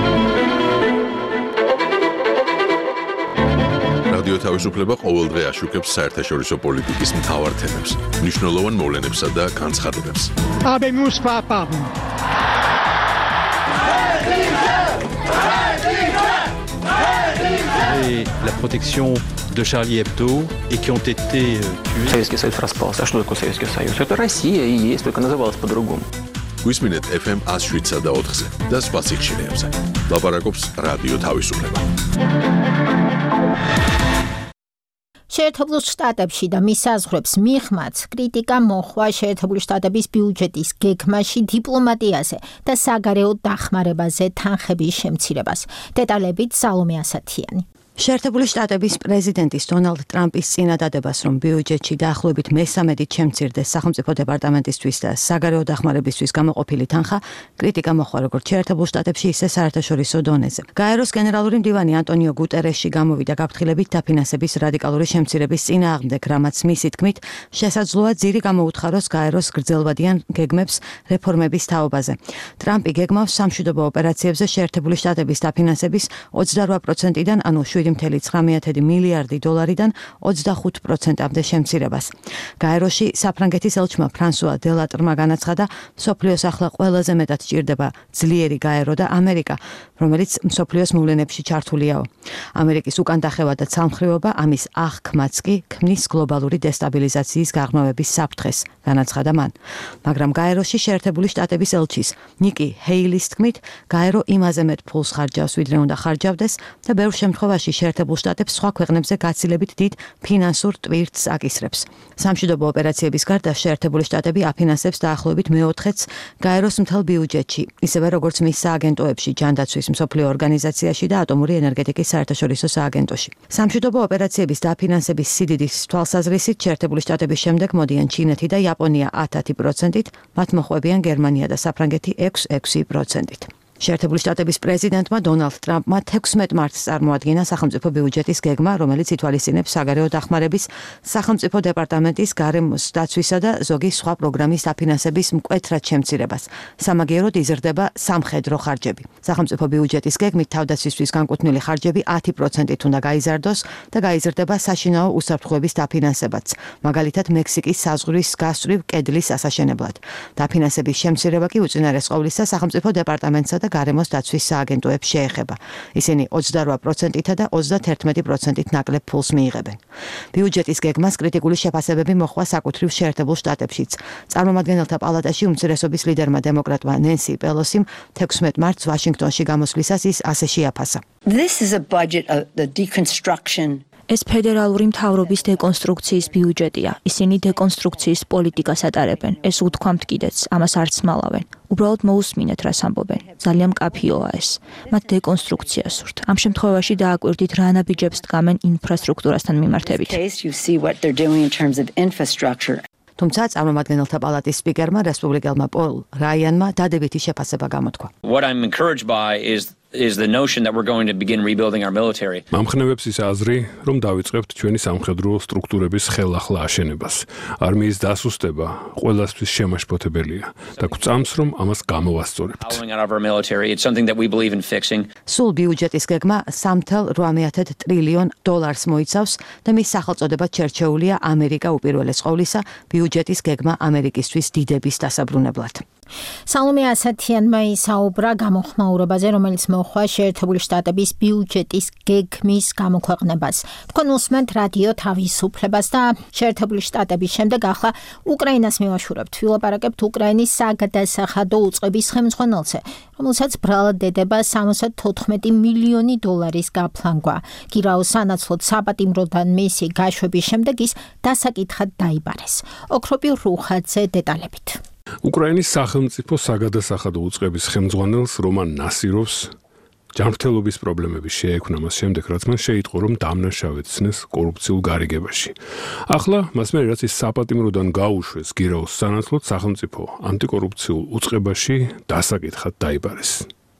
რადიო თავისუფლება ყოველდღე აშუქებს საერთაშორისო პოლიტიკის მთავარ თემებს, მნიშვნელოვან მოვლენებსა და განცხადებებს. Habemus papam. Et la protection de Charlie Hebdo et qui ont été euh, tués. Советский Союз распался. А что такое Советский Союз? Это Россия и есть, только называлась по-другому. გვისმინეთ эф эм one oh seven და four-ზე და სხვა სიხშირეებზე. ლაპარაკობს რადიო თავისუფლება. შეერთებულ შტატებში და მის საზღვრებს მიღმაც კრიტიკა მოხვა შეერთებული შტატების ბიუჯეტის გეგმაში დიპლომატიაზე და საგარეო დახმარებაზე თანხების შემცირებას. დეტალებით სალომე ასათიანი. შეერთებული შტატების პრეზიდენტის დონალდ ტრამპის წინადადებას, რომ ბიუჯეტში დაახლოებით მესამედით შემცირდეს სახელმწიფო დეპარტამენტისთვის და საგარეო დახმარებისთვის გამოყოფილი თანხა, კრიტიკა მოხვა როგორც შეერთებულ შტატებში, ისე საერთაშორისო დონეზე. გაეროს გენერალური მდივანი ანტონიო გუტერეში გამოვიდა გაფრთხილებით დაფინანსების რადიკალური შემცირების წინააღმდეგ, რამაც მისი თქმით, შესაძლოა ძირი გამოუთხაროს გაეროს გრძელვადიან გეგმებს რეფორმების თაობაზე. ტრამპი გეგმავს სამშვიდობო ოპერაციებზე შეერთებული შტატების დაფინანსების ოცდარვა პროცენტიდან, ანუ შვიდი ნული ცხრამეტი მილიარდი დოლარიდან ოცდახუთ პროცენტამდე შემცირებას. გაეროში საფრანგეთის ელჩმა ფრანსუა დელატრმა განაცხადა, მსოფლიოს ახლა ყველაზე მეტად სჭირდება ძლიერი გაერო და ამერიკა, რომელიც მსოფლიოს მოვლენებში ჩართულიაო. ამერიკის უკანდახევა და ცალმხრივობა ამის აღქმაც კი ქმნის გლობალური დესტაბილიზაციის გაღრმავების საფრთხეს, განაცხადა მან. მაგრამ გაეროში შეერთებული შტატების ელჩის ნიკი ჰეილის თქმით, გაერო იმაზე მეტ ფულს ხარჯავს, ვიდრე უნდა ხარჯავდეს და ბევრ შემთხვევაში შეერთებულ შტატებს სხვა ქვეყნებზე გაცილებით დიდ ფინანსურ ტვირთს აკისრებს. სამშვიდობო ოპერაციების გარდა შეერთებული შტატები აფინანსებს დაახლოებით მეოთხედს გაეროს მთელ ბიუჯეტში, ისევე როგორც მის სააგენტოებში, ჯანდაცვის მსოფლიო ორგანიზაციაში და ატომური ენერგეტიკის საერთაშორისო სააგენტოში. სამშვიდობო ოპერაციების დაფინანსების სიდიდის თვალსაზრისით შეერთებული შტატების შემდეგ მოდიან ჩინეთი და იაპონია ათი პროცენტით, მათ მოხვევიან გერმანია და საფრანგეთი ექვსი ექვსი პროცენტით. შეერთებული შტატების პრეზიდენტმა დონალდ ტრამპმა თექვსმეტ მარტს წარმოადგინა სახელმწიფო ბიუჯეტის გეგმა, რომელიც ითვალისწინებს საგარეო დახმარების, სახელმწიფო დეპარტამენტის, გარემოს დაცვისა და ზოგი სხვა პროგრამის დაფინანსების მკვეთრად შემცირებას. სამაგიეროდ იზრდება სამხედრო ხარჯები. სახელმწიფო ბიუჯეტის გეგმით თავდაცვისთვის განკუთვნილი ხარჯები ათი პროცენტით უნდა გაიზარდოს და გაიზრდება საშინაო უსაფრთხოების დაფინანსებაც, მაგალითად მექსიკის საზღვრის გასწვრივ კედლის ასაშენებლად. დაფინანსების შემცირება კი უწინარეს ყოვლისა სახელმწიფო დეპარტამენტსა და გარემოს დაცვის სააგენტოებს შეეხება. ისინი ოცდარვა პროცენტითა და ოცდაათი პროცენტით ნაკლებ ფულს მიიღებენ. ბიუჯეტის გეგმას კრიტიკული შეფასებები მოჰყვა საკუთრივ შეერთებულ შტატებშიც. წარმომადგენელთა პალატაში უმცირესობის ლიდერმა დემოკრატმა ნენსი პელოსიმ თექვსმეტ მარტს ვაშინგტონში გამოსვლისას ის ასე შეაფასა. This is a budget of the deconstruction. ეს ფედერალური მთავრობის დეკონსტრუქციის ბიუჯეტია. ისინი დეკონსტრუქციის პოლიტიკას ატარებენ. ეს უთქვამთ კიდეც, ამას არც მალავენ. უბრალოდ მოусმინეთ, რას ამბობენ. ძალიან მკაფიოა ეს. მათ დეკონსტრუქცია სურთ. ამ შემთხვევაში დააკვირდით რა ნაბიჯებს დგამენ ინფრასტრუქტურასთან მიმართებით. თუმცა წარმომადგენელთა პალატის სპიკერმა რესპუბლიკელმა პოლ რაიანმა დადებითი შეფასება გამოთქვა. What I'm encouraged by is is the notion that we're going to begin rebuilding our military. Მომხნევებს ის აზრი, რომ დავიწყებთ ჩვენი სამხედრო სტრუქტურების ხელახლა აშენებას. არმიის დასუსტება ყველასთვის შემაშფოთებელია და გვწამს, რომ ამას გამოვასწორებთ. სულ ბიუჯეტის გეგმა სამი წუთი რვამეტ ტრილიონ დოლარს მოიცავს და მის სახელწოდებად შერჩეულია ამერიკა უპირველეს ყოვლისა, ბიუჯეტის გეგმა ამერიკისთვის დიდების დასაბრუნებლად. სალომე ასათიანმა ისაუბრა გამოხმაურებაზე, რომელიც მოხდა შეერთებული შტატების ბიუჯეტის გეგმის გამოქვეყნებას. თქვენ უსმენთ რადიო თავისუფლებას და შეერთებული შტატების შემდეგ ახლა უკრაინას მივაშურებთ. ვილაპარაკებთ უკრაინის საგადასახადო უწყების ხელმძღვანელზე, რომელსაც ბრალად დედება სამოცდათოთხმეტი მილიონი დოლარის გაფლანგვა. გირაოს სანაცვლოდ საპატიმროდან მისი გაშვების შემდეგ ის დასაკითხად დაიბარეს. ოქროპი რუხაძე დეტალებით. უკრაინის სახელმწიფო საგადასახადო უწყების ხელმძღვანელს რომან ნასიროვს ჯანმრთელობის პრობლემები შეექმნა მას შემდეგ, რაც მან შეიტყო, რომ დამნაშავედ ცნეს კორუფციულ გარიგებაში. ახლა მას მერე რაც ის საპატიმროდან გაუშვეს გირაოს სანაცვლოდ სახელმწიფო ანტიკორუფციულ უწყებაში დასაკითხად დაიბარეს.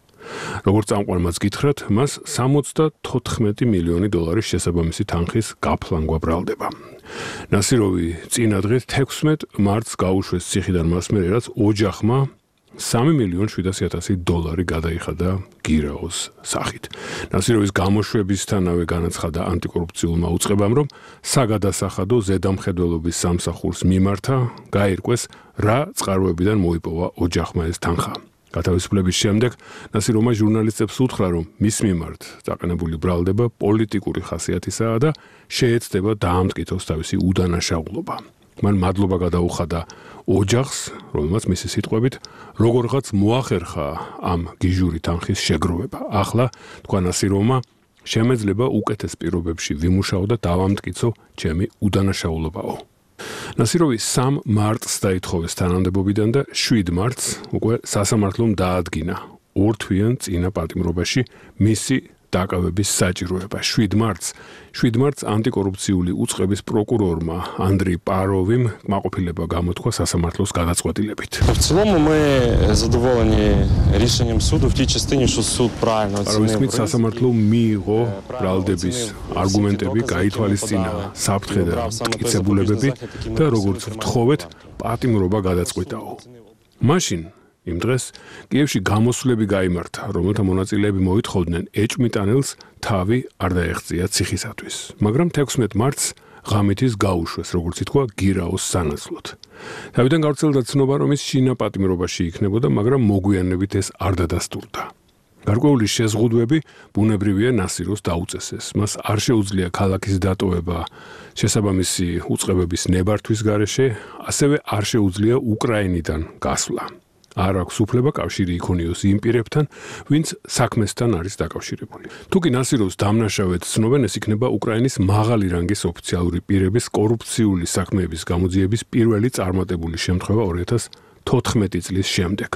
როგორც წამყვანმაც გითხრათ, მას სამოცდათოთხმეტი მილიონი დოლარის შესაბამისი თანხის გაფლანგვა ბრალდება. ნასიროვი წინა დღეს თექვსმეტ მარტს გაუშვეს ციხიდან მას მერე, რაც ოჯახმა სამი მილიონ შვიდასი ათასი დოლარი გადაიხადა გირაოს სახით. ნასიროვის გამოშვებისთანავე განაცხადა ანტიკორუფციულმა უწყებამ, რომ საგადასახადო ზედამხედველობის სამსახურს მიმართა, გაირკვეს რა წყაროებიდან მოიპოვა ოჯახმა ეს თანხა. გათავისუფლების შემდეგ ნასიროვმა ჟურნალისტებს უთხრა, რომ მის მიმართ წაყენებული ბრალდება პოლიტიკური ხასიათისაა და შეეცდება დაამტკიცოს თავისი უდანაშაულობა. მან მადლობა გადაუხადა ოჯახს, რომელმაც მისი სიტყვებით როგორღაც მოახერხა ამ გიჟური თანხის შეგროვება. ახლა თქვა ნასიროვმა, შემეძლება უკეთეს პირობებში ვიმუშაო და დავამტკიცო ჩემი უდანაშაულობაო. ნასიროვი სამ მარტს დაითხოვეს თანამდებობიდან და შვიდ მარტს უკვე სასამართლომ დაადგინა ორ თვიან წინა პატიმრობაში მისი დაკავების საჭიროება. შვიდ მარტს შვიდ მარტს ანტიკორუფციული უწყების პროკურორმა ანდრей Паровим კმაყოფილება გამოთქვა სასამართლოს გადაწყვეტილებით. В целом мы задоволені рішенням суду в тій частині, що суд правильно оцінив. სასამართლო მიიღო ბრალდების არგუმენტები, გაითვალისწინა საფრთხე და მტკიცებულებები და როგორც ვთხოვეთ, პატიმრობა გადაწყვეტაო. მაშინ იმ დღეს კიევში გამოსვლები გაიმართა, რომელთა მონაწილეები მოითხოვდნენ ეჭვმიტანელს თავი არ დაეღწია ციხისათვის. მაგრამ თექვსმეტ მარტს ღამითის გაუშვეს, როგორც ითქვა, გირაოს სანაცვლოდ. თავიდან გავრცელდა ცნობა, რომ ის შინა პატიმრობაში იქნებოდა, მაგრამ მოგვიანებით ეს არ დადასტურდა. გარკვეული შეზღუდვები ბუნებრივია ნასიროს დაუწესეს. მას არ შეუძლია ქალაქის დატოვება შესაბამისი უწყებების ნებართვის გარეშე, ასევე არ შეუძლია უკრაინიდან გასვლა. არ აქვს უფლება კავშირი იქონიოს იმ პირებთან, ვინც საქმესთან არის დაკავშირებული. თუკი ნასიროვს დამნაშავედ ცნობენ, ეს იქნება უკრაინის მაღალი რანგის ოფიციალური პირების კორუფციული საქმეების გამოძიების პირველი წარმატებული შემთხვევა ორი ათას თოთხმეტი წლის შემდეგ.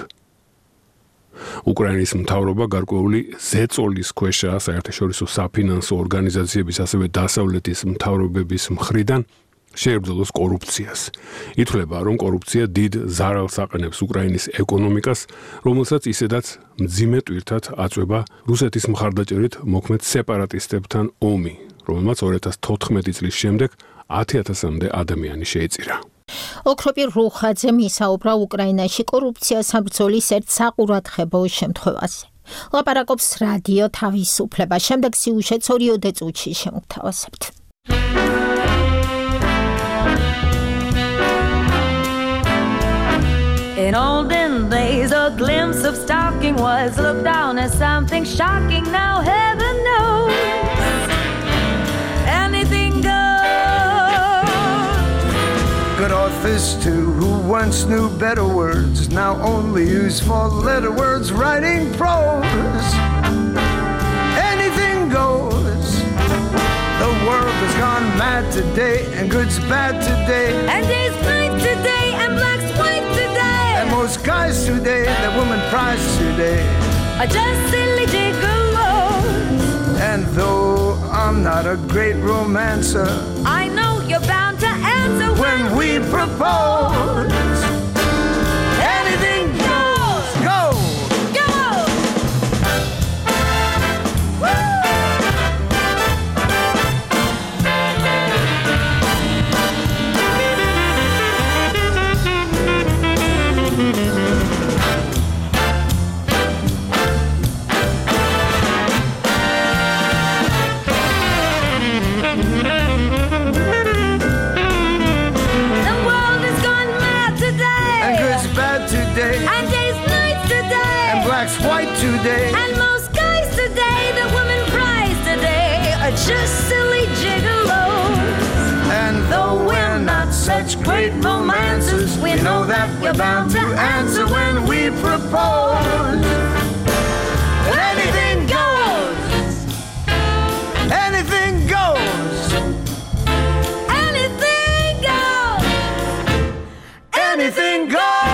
უკრაინის მთავრობა გარკვეული ზეწოლის ქვეშაა საერთაშორისო საფინანსო ორგანიზაციების, ასევე დასავლეთის მთავრობების მხრიდან შეებრძოლოს კორუფციას. ითვლება, რომ კორუფცია დიდ ზარალს აყენებს უკრაინის ეკონომიკას, რომელსაც ისედაც მძიმე ტვირთად აწვება რუსეთის მხარდაჭერით მოქმედ სეპარატისტებთან ომი, რომელმაც ორი ათას თოთხმეტი წლის შემდეგ ათი ათასამდე ადამიანი შეეწირა. ოქროპირ რუხაძე მისაუბრა უკრაინაში კორუფციას საბრძოლის ერთ საყურადღებო შემთხვევაზე. ლაპარაკობს რადიო თავისუფლება. შემდეგ სიუჟეტს ორიოდე წუთში შემოგთავაზებთ. In olden days, a glimpse of stalking was looked down as something shocking. Now heaven knows anything goes. Good authors too, who once knew better words, now only use four-letter words writing prose. Anything goes. The world has gone mad today, and good's bad today, and day's night today, and black's white today. And most guys today, that woman prize today, are just silly gigolos. And though I'm not a great romancer, I know you're bound to answer when, when we propose. Anything goes, go, go. And day's night today, and black's white today, and most guys today, the women prize today, are just silly gigolos. And though we're not such great romancers, we know that we're bound to answer when we propose. Anything goes. Anything goes. Anything goes. Anything goes.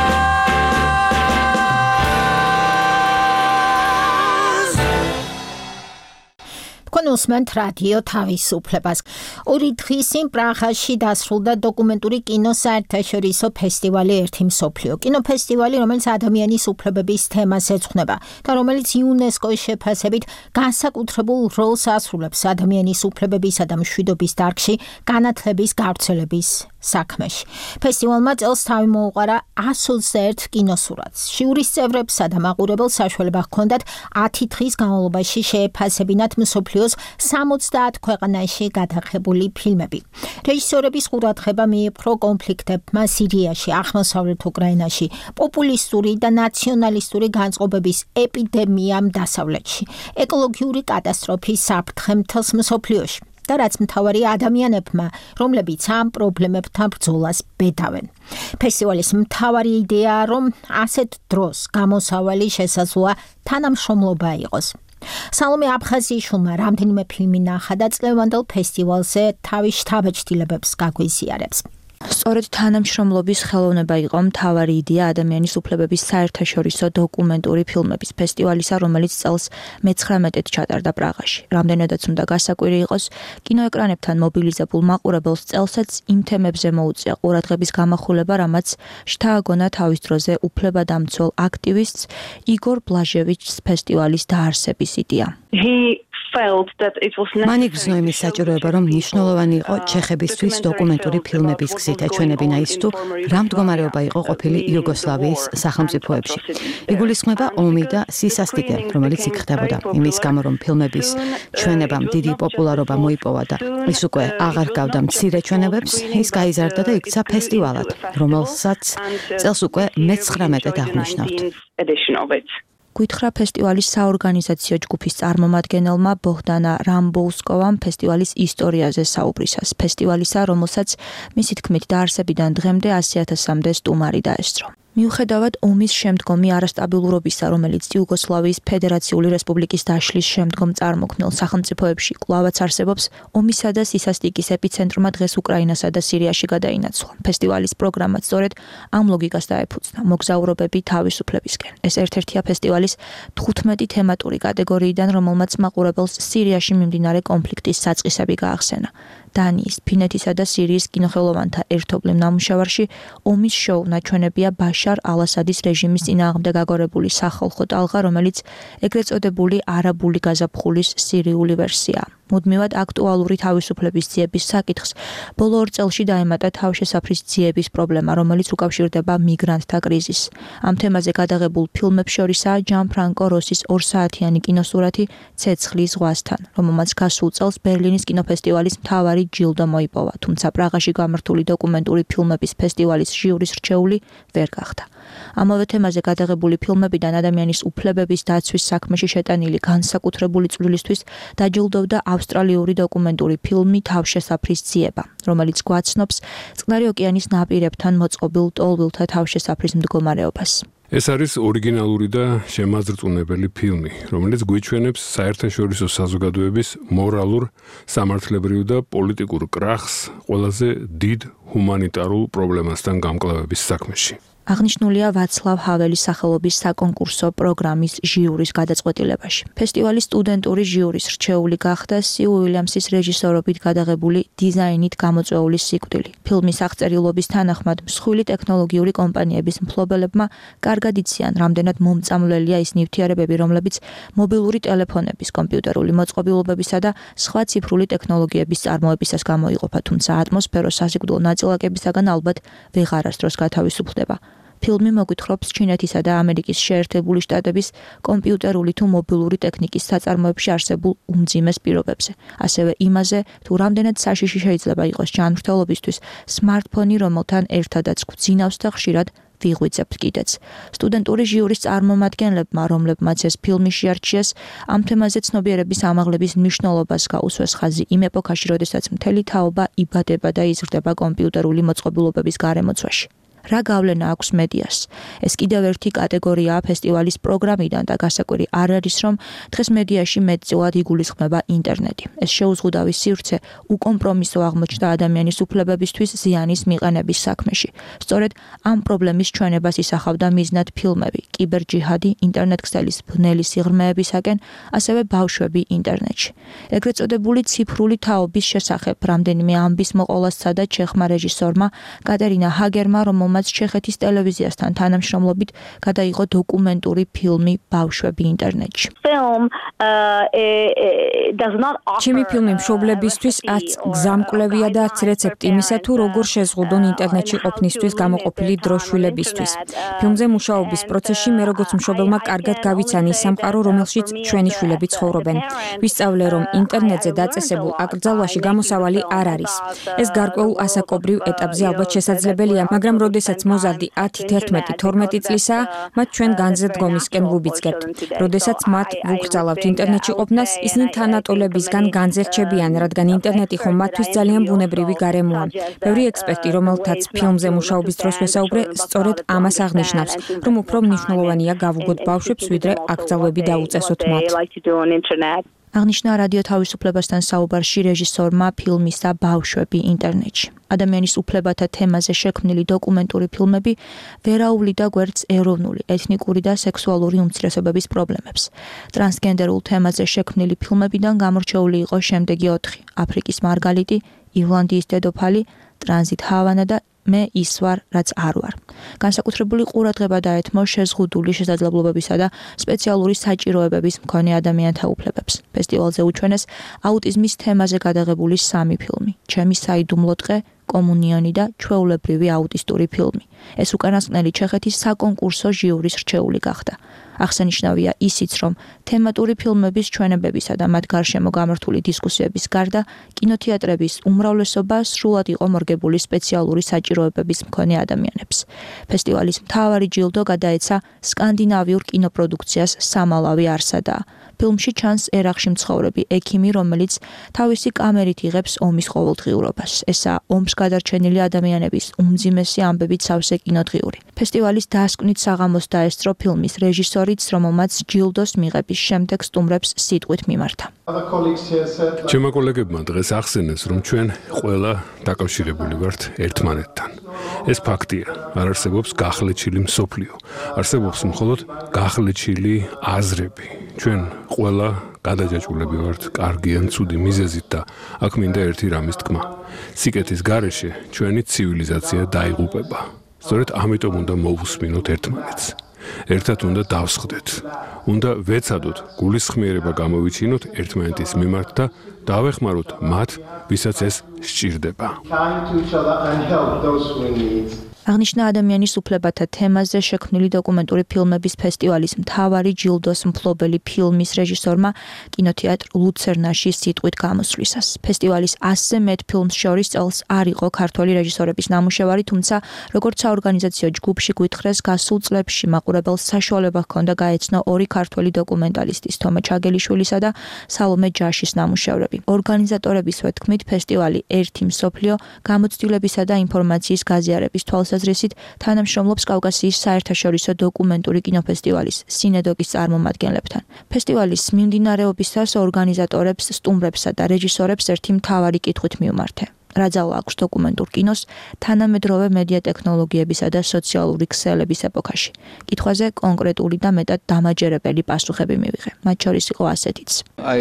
კონუსმენთ რადიო თავისუფლებას. ორი დღის წინ პრაღაში დასრულდა დოკუმენტური კინოს საერთაშორისო ფესტივალი ერთი მსოფლიო. კინოფესტივალი, რომელიც ადამიანის უფლებების თემას ეძღვნება და რომელიც იუნესკოს შეფასებით განსაკუთრებულ როლს ასრულებს ადამიანის უფლებებისა და მშვიდობის დარგში განათლების გავრცელების საქმეში. ფესტივალმა წელს თავი მოუყარა εκατს ოცდაერთ კინოსურათს. ჟიურის წევრებსა და მაყურებელს საშუალება ჰქონდათ ათი დღის განმავლობაში შეეფასებინათ მსოფლიოს სამოცდაათ ქვეყანაში გადაღებული ფილმები. რეჟისორების ყურადღება მიიპყრო კონფლიქტებმა სირიაში, აღმოსავლეთ უკრაინაში, პოპულისტური და ნაციონალისტური განწყობების ეპიდემიამ დასავლეთში, ეკოლოგიური კატასტროფის საფრთხემ მთელს მსოფლიოში. და რაც მთავარი ადამიანებმა, რომლებიც ამ პრობლემებთან ბრძოლას ბედავენ. ფესტივალის მთავარი იდეაა, რომ ასეთ დროს გამოსავალი შესაძლოა თანამშრომლობა იყოს. სალომე აფხაზიშვილმა რამდენიმე ფილმი ნახა და წლევანდელ ფესტივალზე თავის შთაბეჭდილებებს გაგვიზიარებს. სწორედ თანამშრომლობის ხელოვნება იყო მთავარი იდეა ადამიანის უფლებების საერთაშორისო დოკუმენტური ფილმების ფესტივალისა, რომელიც წელს მეცხრამეტედ ჩატარდა პრაღაში. რამდენადაც უნდა გასაკვირი იყოს, კინოეკრანებთან მობილიზებულ მაყურებელს წელსაც იმ თემებზე მოუწია ყურადღების გამახვილება, რამაც შთააგონა თავის დროზე უფლებადამცველ აქტივისტს იგორ ბლაჟევიჩს ფესტივალის დაარსების იდეა. მან იგრძნო იმის საჭიროება, რომ მნიშვნელოვანი იყო ჩეხებისთვის დოკუმენტური ფილმების გზით ეჩვენებინა ის თუ რა მდგომარეობა იყო ყოფილი იუგოსლავიის სახელმწიფოებში. იგულისხმება ომი და სისასტიკე, რომელიც იქ ხდებოდა. იმის გამო, რომ ფილმების ჩვენებამ დიდი პოპულარობა მოიპოვა და ის უკვე აღარ გავდა მცირე ჩვენებებს, ის გაიზარდა და იქცა ფესტივალად, რომელსაც წელს უკვე მეცხრამეტედ აღნიშნავთ. გვითხრა ფესტივალის საორგანიზაციო ჯგუფის წარმომადგენელმა ბოჰდანა რამბოუსკოვამ ფესტივალის ისტორიაზე საუბრისას. ფესტივალისა, რომელსაც მისი თქმით დაარსებიდან დღემდე ასი ათასამდე სტუმარი დაესწრო. მიუხედავად ომის შემდგომი არასტაბილურობისა, რომელიც იუგოსლავიის ფედერაციული რესპუბლიკის დაშლის შემდგომ წარმოქმნილ სახელმწიფოებში კვლავაც არსებობს, ომისა და სისასტიკის ეპიცენტრმა დღეს უკრაინასა და სირიაში გადაინაცვლა. ფესტივალის პროგრამაც სწორედ ამ ლოგიკას დაეფუძნა, მოგზაურობები თავისუფლებისკენ. ეს ერთ-ერთია ფესტივალის თხუთმეტი თემატური კატეგორიიდან, რომელმაც მაყურებელს სირიაში მიმდინარე კონფლიქტის საწყისები გაახსენა. დანიის, ფინეთისა და სირიის კინოხელოვანთა ერთობლივ ნამუშევარში ომის შოუ ნაჩვენებია ბაშარ ალ-ასადის რეჟიმის წინააღმდეგ აგორებული სახალხო ტალღა, რომელიც ეგრეთ წოდებული არაბული გაზაფხულის სირიული ვერსია. მუდმივად აქტუალური თავისუფლების ძიების საკითხს ბოლო ორ წელში დაემატა თავშესაფრის ძიების პრობლემა, რომელიც უკავშირდება მიგრანტთა კრიზისს. ამ თემაზე გადაღებულ ფილმებს შორისაა ჯან-ფრანკო როსის ორსაათიანი კინოსურათი ცეცხლი ზღვასთან, რომელმაც გასულ წელს ბერლინის კინოფესტივალის მთავარი ჯილდო მოიპოვა, თუმცა პრაღაში გამართული დოკუმენტური ფილმების ფესტივალის ჟიურის რჩეული ვერ გახდა. ამავე თემაზე გადაღებული ფილმებიდან ადამიანის უფლებების დაცვის საქმეში შეტანილი განსაკუთრებული წვლილისთვის დაჯილდოვდა ავსტრალიური დოკუმენტური ფილმი თავშესაფრის ძიება, რომელიც გვაცნობს წყნარი ოკეანის ნაპირებთან მოწყობილ ტოლვილთა თავშესაფრის მდგომარეობას. ეს არის ორიგინალური და შემაძრწუნებელი ფილმი, რომელიც გვიჩვენებს საერთაშორისო საზოგადოების მორალურ, სამართლებრივ და პოლიტიკურ კრახს ყველაზე დიდ ჰუმანიტარულ პრობლემასთან გამკლავების საქმეში. აღნიშნულია ვაცლავ ჰაველის სახელობის საკონკურსო პროგრამის ჟიურის გადაწყვეტილებაში. ფესტივალის სტუდენტური ჟიურის რჩეული გახდა სიუ უილიამსის რეჟისორობით გადაღებული დიზაინით გამოწვეული სიკვდილი. ფილმის აღწერილობის თანახმად მსხვილი ტექნოლოგიური კომპანიების მფლობელებმა კარგად იციან, რამდენად მომწამლელია ის ნივთიერებები, რომლებიც მობილური ტელეფონების, კომპიუტერული მოწყობილობებისა და სხვა ციფრული ტექნოლოგიების წარმოებისას გამოიყოფა, თუმცა ატმოსფეროს სასიკვდილო ნაწილაკებისაგან ალბათ ვეღარასდროს გათავისუფლდება. ფილმი მოგვითხრობს ჩინეთისა და ამერიკის შეერთებული შტატების კომპიუტერული თუ მობილური ტექნიკის საწარმოებში არსებულ უმძიმეს პირობებზე. ასევე იმაზე, თუ რამდენად საშიში შეიძლება იყოს ჯანმრთელობისთვის სმარტფონი, რომელთან ერთადაც გვძინავს და ხშირად ვიღვიძებთ კიდეც. სტუდენტური ჟიურის წარმომადგენლებმა, რომლებმაც ეს ფილმი შეარჩიეს, ამ თემაზე ცნობიერების ამაღლების მნიშვნელობას გაუსვეს ხაზი იმ ეპოქაში, როდესაც მთელი თაობა იბადება და იზრდება კომპიუტერული მოწყობილობების გარემოცვაში. რა გავლენა აქვს მედიას? ეს კიდევ ერთი კატეგორიაა ფესტივალის პროგრამიდან და გასაკვირი არ არის, რომ დღეს მედიაში მეტწილად იგულისხმება ინტერნეტი. ეს შეუზღუდავი სივრცე უკომპრომისო აღმოჩნდა ადამიანის უფლებებისთვის ზიანის მიყენების საქმეში. სწორედ ამ პრობლემის ჩვენებას ისახავდა მიზნად ფილმები, კიბერჯიჰადი, ინტერნეტ-ქსელის ბნელი სიღრმეებისაკენ, ასევე ბავშვები ინტერნეტში. ეგრეთ წოდებული ციფრული თაობის შესახებ რამდენიმე ამბის მოყოლას სცადა ჩეხმა რეჟისორმა კატერინა ჰაგერმა, რომელმაც ჩეხეთის ტელევიზიასთან თანამშრომლობით გადაიღო დოკუმენტური ფილმი ბავშვები ინტერნეტში. ჩემი ფილმი მშობლებისთვის არც გზამკვლევია და არც რეცეპტი იმისა, თუ როგორ შეზღუდონ ინტერნეტში ყოფნისთვის გამოყოფილი დრო შვილებისთვის. ფილმზე მუშაობის პროცესში მე როგორც მშობელმა კარგად გავიცანი ის სამყარო, რომელშიც ჩვენი შვილები ცხოვრობენ. ვისწავლე, რომ ინტერნეტზე დაწესებულ აკრძალვაში გამოსავალი არ არის. ეს გარკვეულ ასაკობრივ ეტაპზე ალბათ შესაძლებელია, მაგრამ როდესაც მოზარდი ათი, თერთმეტი, თორმეტი წლისაა, მათ ჩვენ განძე დგომისკენ ვუბიძგებთ. როდესაც მათ ვუგრძალებთ ინტერნეტში ყოფნას, ისინი თანატოლებისგან განძე რჩებიან, რადგან ინტერნეტი ხომ მათთვის ძალიან ბუნებრივი გარემოა. ბევრი ექსპერტი, რომელთაც ფილმზე მუშაობის დროს ვესაუბრე, სწორედ ამას აღნიშნავს, რომ უფრო მნიშვნელოვანია გავუგოთ ბავშვებს, ვიდრე აკრძალვები დაუწესოთ მათ. აღნიშნა რადიო თავისუფლებასთან საუბარში რეჟისორმა ფილმისა ბავშვები ინტერნეტში. ადამიანის უფლებათა თემაზე შექმნილი დოკუმენტური ფილმები ვერაუვლიდა გვერდს ეროვნული, ეთნიკური და სექსუალური უმცირესობების პრობლემებს. ტრანსგენდერულ თემაზე შექმნილი ფილმებიდან გამორჩეული იყო შემდეგი ოთხი: აფრიკის მარგალიტი, ირლანდიის დედოფალი, ტრანზიტ ჰავანა და მე ის ვარ, რაც არ ვარ. განსაკუთრებული ყურადღება დაეთმო შეზღუდული შესაძლებლობებისა და სპეციალური საჭიროებების მქონე ადამიანთა უფლებებს. ფესტივალზე უჩვენეს აუტიზმის თემაზე გადაღებული სამი ფილმი: ჩემი საიდუმლო დღე, კომუნიონი და ჩვეულებრივი აუტისტური ფილმი. ეს უკანასკნელი ჩეხეთის საკონკურსო ჟიურის რჩეული გახდა. აღსანიშნავია ისიც, რომ თემატური ფილმების ჩვენებებისა და მათ გარშემო გამართული დისკუსიების გარდა, კინოთეატრების უმრავლესობა სრულად იყო მორგებული სპეციალური საჭიროებების მქონე ადამიანებს. ფესტივალის მთავარი ჯილდო გადაეცა სკანდინავიურ კინოპროდუქციას სამალავი არსადა. ფილმში ჩანს ერაყში მცხოვრები ექიმი, რომელიც თავისი კამერით იღებს ომის ყოველდღიურობას. ესაა ომს გადარჩენილი ადამიანების უმძიმესი ამბებით სავსე კინოდღიური. ფესტივალის დასკვნით საღამოს დაესწრო ფილმის რეჟისორიც, რომელმაც ჯილდოს მიღების შემდეგ სტუმრებს სიტყვით მიმართა. ჩემო კოლეგებმა დღეს ახსენეს, რომ ჩვენ ყველა დაკავშირებული ვართ ერთმანეთთან. ეს ფაქტია. არ არსებობს გახლეჩილი მსოფლიო. არსებობს მხოლოდ გახლეჩილი აზრები. ჩვენ ყველა გადაჯაჭვულები ვართ კარგი ან ცუდი მიზეზით და აქ მინდა ერთი რამის თქმა. სიკეთის გარეშე ჩვენი ცივილიზაცია დაიღუპება. სწორედ ამიტომ უნდა მოვუსმინოთ ერთმანეთს. ერთად უნდა დავსხდეთ. უნდა ვეცადოთ გულისხმიერება გამოვიჩინოთ ერთმანეთის მიმართ და დავეხმაროთ მათ, ვისაც ეს სჭირდება. აღნიშნა ადამიანის უფლებათა თემაზე შექმნილი დოკუმენტური ფილმების ფესტივალის მთავარი ჯილდოს მფლობელი ფილმის რეჟისორმა კინოთეატრ ლუცერნაში სიტყვით გამოსვლისას. ფესტივალის ასზე მეტ ფილმს შორის წელს არ იყო ქართველი რეჟისორების ნამუშევარი, თუმცა როგორც საორგანიზაციო ჯგუფში გვითხრეს, გასულ წლებში მაყურებელს საშუალება ჰქონდა გაეცნო ორი ქართველი დოკუმენტალისტის თომა ჩაგელიშვილისა და სალომე ჯაშის ნამუშევრები. ორგანიზატორებისვე თქმით, ფესტივალი ერთი მსოფლიო გამოცდილებისა და ინფორმაციის გაზიარების თვალსაზრისით თანამშრომლობს კავკასიის საერთაშორისო დოკუმენტური კინოფესტივალის სინედოკის წარმომადგენლებთან. ფესტივალის მიმდინარეობისას ორგანიზატორებს, სტუმრებსა და რეჟისორებს ერთი მთავარი კითხვით მიუმართე. რა ძალა აქვს დოკუმენტურ კინოს თანამედროვე მედია ტექნოლოგიებისა და სოციალური ქსელების ეპოქაში. კითხვაზე კონკრეტული და მეტად დამაჯერებელი პასუხები მივიღე. მათ შორის იყო ასეთიც.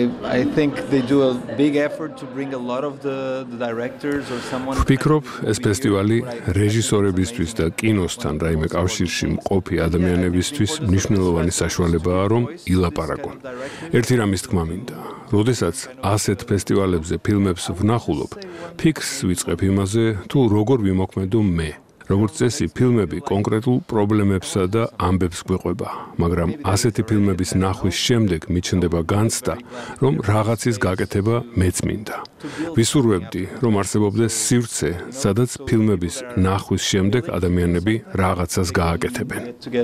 ვფიქრობ, ეს ფესტივალი რეჟისორებისთვის და კინოსთან რაიმე კავშირში მყოფი ადამიანებისთვის მნიშვნელოვანი საშუალებაა, რომ ილაპარაკონ. ერთი რამის თქმა მინდა. როდესაც ასეთ ფესტივალებზე ფილმებს ვნახულობ, ფიქრს ვიწყებ იმაზე, თუ როგორ ვიმოქმედო მე. როგორც წესი, ფილმები კონკრეტულ პრობლემებსა და ამბებს გვეყვება, მაგრამ ასეთი ფილმების ნახვის შემდეგ მიჩნდება განცდა, რომ რაღაცის გაკეთება მეც მინდა. ვისურვებდი, რომ არსებობდეს სივრცე, სადაც ფილმების ნახვის შემდეგ ადამიანები რაღაცას გააკეთებენ.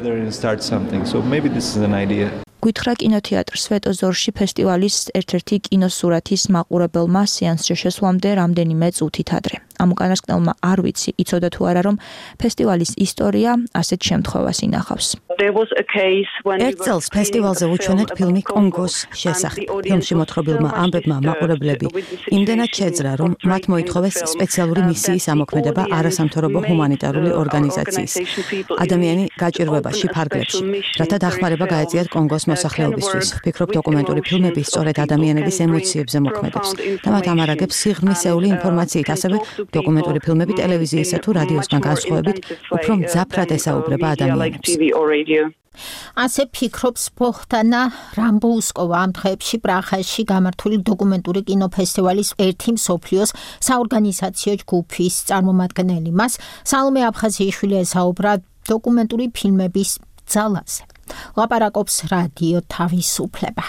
გვითხრა კინოთეატრ სვეტოზორში ფესტივალის ერთ-ერთი კინოსურათის მაყურებელმა სეანსში შესვლამდე რამდენიმე წუთით ადრე. ამ უკანასკნელმა არ ვიცი, იცოდა თუ არა, რომ ფესტივალის ისტორია ასეთ შემთხვევას ინახავს. ერთ წელს ფესტივალზე უჩვენეთ ფილმი კონგოს შესახებ. ფილმში მოთხრობილმა ამბებმა მაყურებლები იმდენად შეძრა, რომ მათ მოითხოვეს სპეციალური მისიის ამოქმედება არასამთავრობო ჰუმანიტარული ორგანიზაციის. ადამიანი გაჭირვებაში ფარგლებში, რათა დახმარება გაეწიათ კონგოს მოსახლეობისთვის. ვფიქრობ, დოკუმენტური ფილმები სწორედ ადამიანების ემოციებზე მოქმედებს და მათ ამარაგებს სიღრმისეული ინფორმაციით, ასევე დოკუმენტური ფილმები ტელევიზიისა თუ რადიოსგან განსხვავებით უფრო მძაფრად ესაუბრება ადამიანებს. ასე ფიქრობს ბოხდანა რამბოუსკოვა ამ დღეებში პრაღაში გამართული დოკუმენტური კინოფესტივალის ერთი მსოფლიოს საორგანიზაციო ჯგუფის წარმომადგენელი. მას სალომე აფხაზიშვილი ესაუბრა დოკუმენტური ფილმების ძალაზე. ლაპარაკობს რადიო თავისუფლება.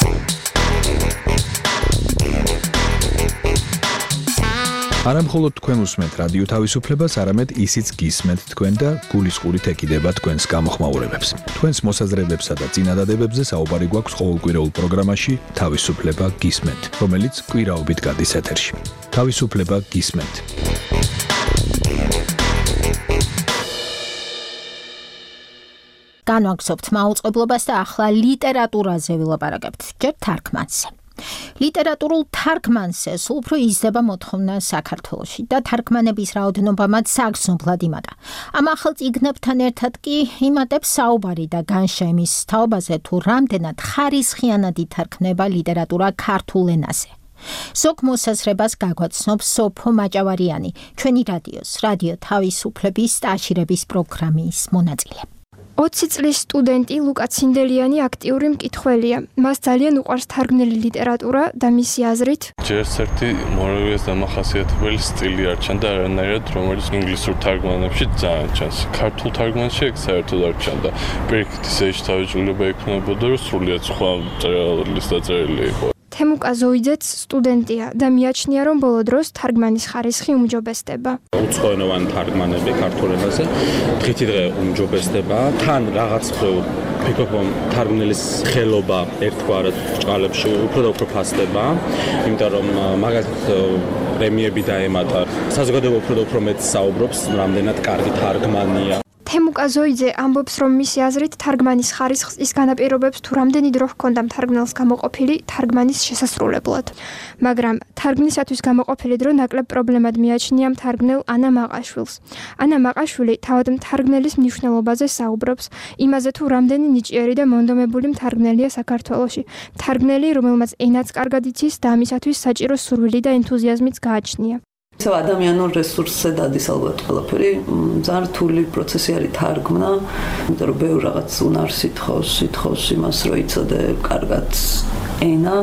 არა მხოლოდ თქვენ უსმენთ რადიო თავისუფლებას, არამედ ისიც გისმენთ თქვენ და გულისყურით ეკიდება თქვენს გამოხმაურებებს. თქვენს მოსაზრებებსა და წინადადებებზე საუბარი გვაქვს ყოველკვირეულ პროგრამაში თავისუფლება გისმენთ, რომელიც კვირაობით გადის ეთერში. თავისუფლება გისმენთ. განვაგრძობთ მაუწყებლობას და ახლა ლიტერატურაზე ვილაპარაკებთ, ჯერ თარგმანზე. ლიტერატურულ თარგმანზე სულ უფრო იზრდება მოთხოვნა საქართველოში და თარგმანების რაოდენობამაც საგრძნობლად იმატა. ამ ახალ წიგნებთან ერთად კი იმატებს საუბარი და განშა იმის თაობაზე, თუ რამდენად ხარისხიანად ითარგმნება ლიტერატურა ქართულ ენაზე. ზოგ მოსაზრებას გაგვაცნობს სოფო მაჭავარიანი, ჩვენი რადიოს, რადიო თავისუფლების სტაჟირების პროგრამის მონაწილე. ოცი წლის სტუდენტი ლუკა ცინდელიანი აქტიური მკითხველია. მას ძალიან უყვარს თარგმნილი ლიტერატურა და მისი აზრით ჯერს ერთი მორალეს დამახასიათებელი სტილი არ ჩანდა არანაირად, რომელიც ინგლისურ თარგმანებში ძალიან ჩანს. ქართულ თარგმანში ეგ საერთოდ არ ჩანდა. პირიქით ისე თავისუფლება იქნებოდა, რომ სრულიად სხვა წერილების დაწერილი იყო. თემუკა ზოიძეც სტუდენტია და მიაჩნია, რომ ბოლო დროს თარგმანის ხარისხი უმჯობესდება. უცხოენოვანი თარგმანები ქართულ ენაზე დღითი დღე უმჯობესდება. თან რაღაც ვფიქრობ, რომ თარგმნელის ხელობა ერთგვარად ბრჭყალებში უფრო და უფრო ფასდება, იმიტომ რომ მაგალითად პრემიები დაემატა. საზოგადოება უფრო და უფრო მეტ საუბრობს, რამდენად კარგი თარგმანია. თემუკაზოიძე ამბობს, რომ მისი აზრით თარგმანის ხარისხს ის განაპირობებს, თუ რამდენი დრო ჰქონდა მთარგმნელს გამოყოფილი თარგმანის შესასრულებლად. მაგრამ თარგმნისათვის გამოყოფილი დრო ნაკლებ პრობლემად მიაჩნია მთარგმნელ ანა მაყაშვილს. ანა მაყაშვილი თავად მთარგმნელის მნიშვნელობაზე საუბრობს, იმაზე თუ რამდენი ნიჭიერი და მონდომებული მთარგმნელია საქართველოში. მთარგმნელი, რომელმაც ენაც კარგად იცის და ამისათვის საჭირო სურვილი და ენთუზიაზმიც გააჩნია. So ადამიანურ რესურსზე დადის ალბათ ყველაფერი, ძალიან რთული პროცესი არის თარგმნა, იმიტომ რომ ბევრ რაღაც უნარს ითხოვს, ითხოვს იმას, რომ იცოდე კარგად ენა,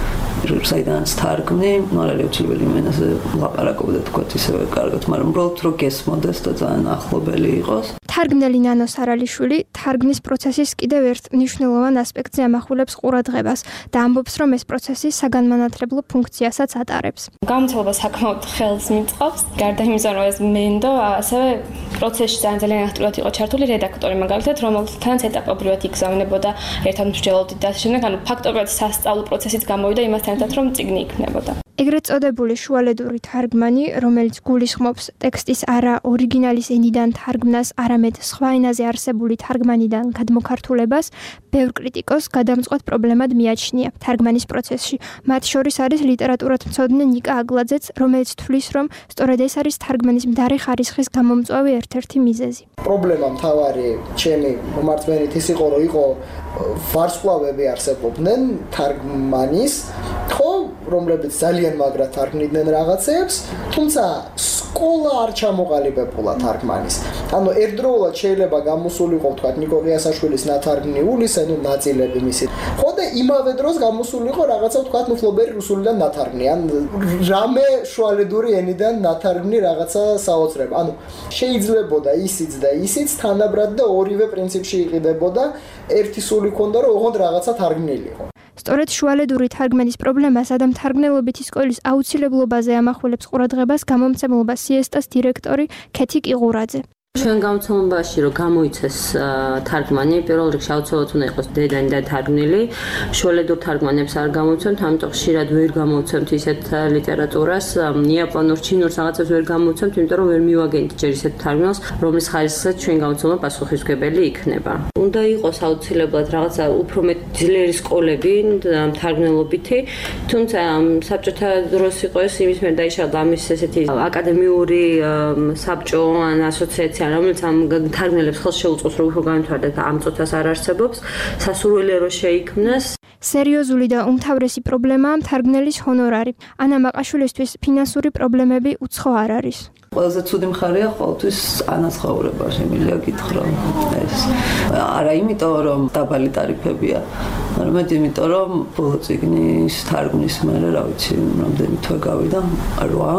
საიდანაც თარგმნი, მაგრამ აუცილებელი ენაზე ლაპარაკობ და თქვა ისევე კარგად, მაგრამ უბრალოდ რომ გესმოდეს და ძალიან ახლობელი იყოს. თარგმნელი ნანო სარალიშვილი თარგმნის პროცესის კიდევ ერთ მნიშვნელოვან ასპექტზე ამახვილებს ყურადღებას და ამბობს, რომ ეს პროცესი საგანმანათლებლო ფუნქციასაც ატარებს. გამოცდილება საკმაოდ ხელს მიწყობს, გარდა იმისა, რომ ეს მენდო, ასევე პროცესში ძალიან ძალიან აქტიურად იყო ჩართული რედაქტორი, მაგალითად, რომელთანაც ეტაპობრივად იგზავნებოდა ერთად მსჯელობდით და შემდეგ, ანუ ფაქტობრივად სასწავლო პროცესიც გამოვიდა იმასთან ერთად, რომ წიგნი იქნებოდა. ეგრეთ წოდებული შუალედური თარგმანი, რომელიც გულისხმობს ტექსტის არა ორიგინალის ენიდან თარგმნას, არამედ სხვა ენაზე არსებული თარგმანიდან გადმოქართულებას, ბევრ კრიტიკოს გადამწყვეტ პრობლემად მიაჩნია თარგმანის პროცესში. მათ შორის არის ლიტერატურათმცოდნე ნიკა აგლაძეც, რომელიც თვლის, რომ სწორედ ეს არის თარგმანის მდარე ხარისხის გამომწვევი ერთ-ერთი მიზეზი. პრობლემა მთავარი ჩემი მომარწმენით ის იყო, რომ იყო ვარსკვლავები არსებობდნენ თარგმანის, ხო, რომლებიც ძალიან მაგრად თარგმნიდნენ რაღაცებს, თუმცა სკოლა არ ჩამოყალიბებულა თარგმანის. ანუ ერთდროულად შეიძლება გამოსულიყო, თქვა, ნიკო ღიასაშვილის ნათარგმნიულის, ანუ ნაწილები მისი. ხო და იმავე დროს გამოსულიყო რაღაცა, თქვა, ნუფლობერი რუსულიდან ნათარგმნი, ან რამე შუალედური ენიდან ნათარგმნი რაღაცა საოცრება. ანუ შეიძლებოდა ისიც და ისიც თანაბრად და ორივე პრინციპში იყიდებოდა, ერთი სული ქონდა, რომ ოღონდ რაღაცა თარგმნილიყო. სწორედ შუალედური თარგმანის პრობლემასა და მთარგმნელობითი სკოლის აუცილებლობაზე ამახვილებს ყურადღებას გამომცემლობა სიესტას დირექტორი ქეთი კიღურაძე. ჩვენ გამოცემობაში რომ გამოიცეს თარგმანი, პირველ რიგში აუცილებლად უნდა იყოს დედანი და თარგმნილი. შუალედურ თარგმანებს არ გამოვცემთ, ამიტომ ხშირად ვერ გამოვცემთ ისეთ ლიტერატურას. იაპონურ, ჩინურს რაღაცებს ვერ გამოვცემთ, იმიტომ რომ ვერ მივაგენთ ჯერ ისეთ თარგმნელს, რომლის ხარისხსაც ჩვენ გამოცემა პასუხისმგებელი იქნება. უნდა იყოს აუცილებლად რაღაცა უფრო მეტ ძლიერი სკოლები თარგმნელობითი, თუმცა საბჭოთა დროს იყო ეს იმის მიერ დაიშალა ამის ესეთი აკადემიური საბჭო ან ასოციაცია, რომელიც ამ თარგმნელებს ხელს შეუწყობს, რომ უფრო განვითარდეს და ამ წუთას არ არსებობს, სასურველია რომ შეიქმნას. სერიოზული და უმთავრესი პრობლემაა თარგმნელის ჰონორარი. ანა მაყაშვილისთვის ფინანსური პრობლემები უცხო არ არის. ყველაზე ცუდი მხარეა ყოველთვის ანაცხოვრება, შემიძლია გითხრა ეს. არა იმიტომ, რომ დაბალი ტარიფებია, არამედ იმიტომ, რომ ბოლო წიგნის თარგმნის მერე, რა ვიცი, რამდენი თვე გავიდა, რვა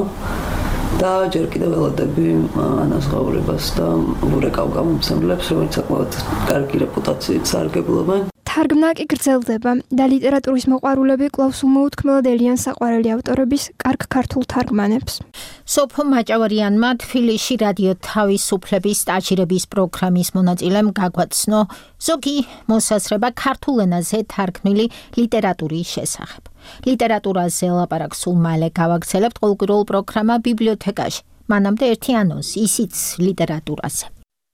და ჯერ კიდევ ველოდები ანაზღაურებას და ურეკავ გამომცემლებს, რომელიც საკმაოდ კარგი რეპუტაციით სარგებლობენ. თარგმნა კი გრძელდება და ლიტერატურის მოყვარულები კვლავ უმოუთქმელად ელიან საყვარელი ავტორების კარგ ქართულ თარგმანებს. სოფო მაჭავარიანმა თბილისში რადიო თავისუფლების სტაჟირების პროგრამის მონაწილემ გაგვაცნო ზოგი მოსაზრება ქართულ ენაზე თარგმნილი ლიტერატურის შესახებ. ლიტერატურაზე ლაპარაკს სულ მალე გავაგრძელებთ ყოველკვირეულ პროგრამა ბიბლიოთეკაში. მანამდე ერთი ანონსი, ისიც ლიტერატურაზე.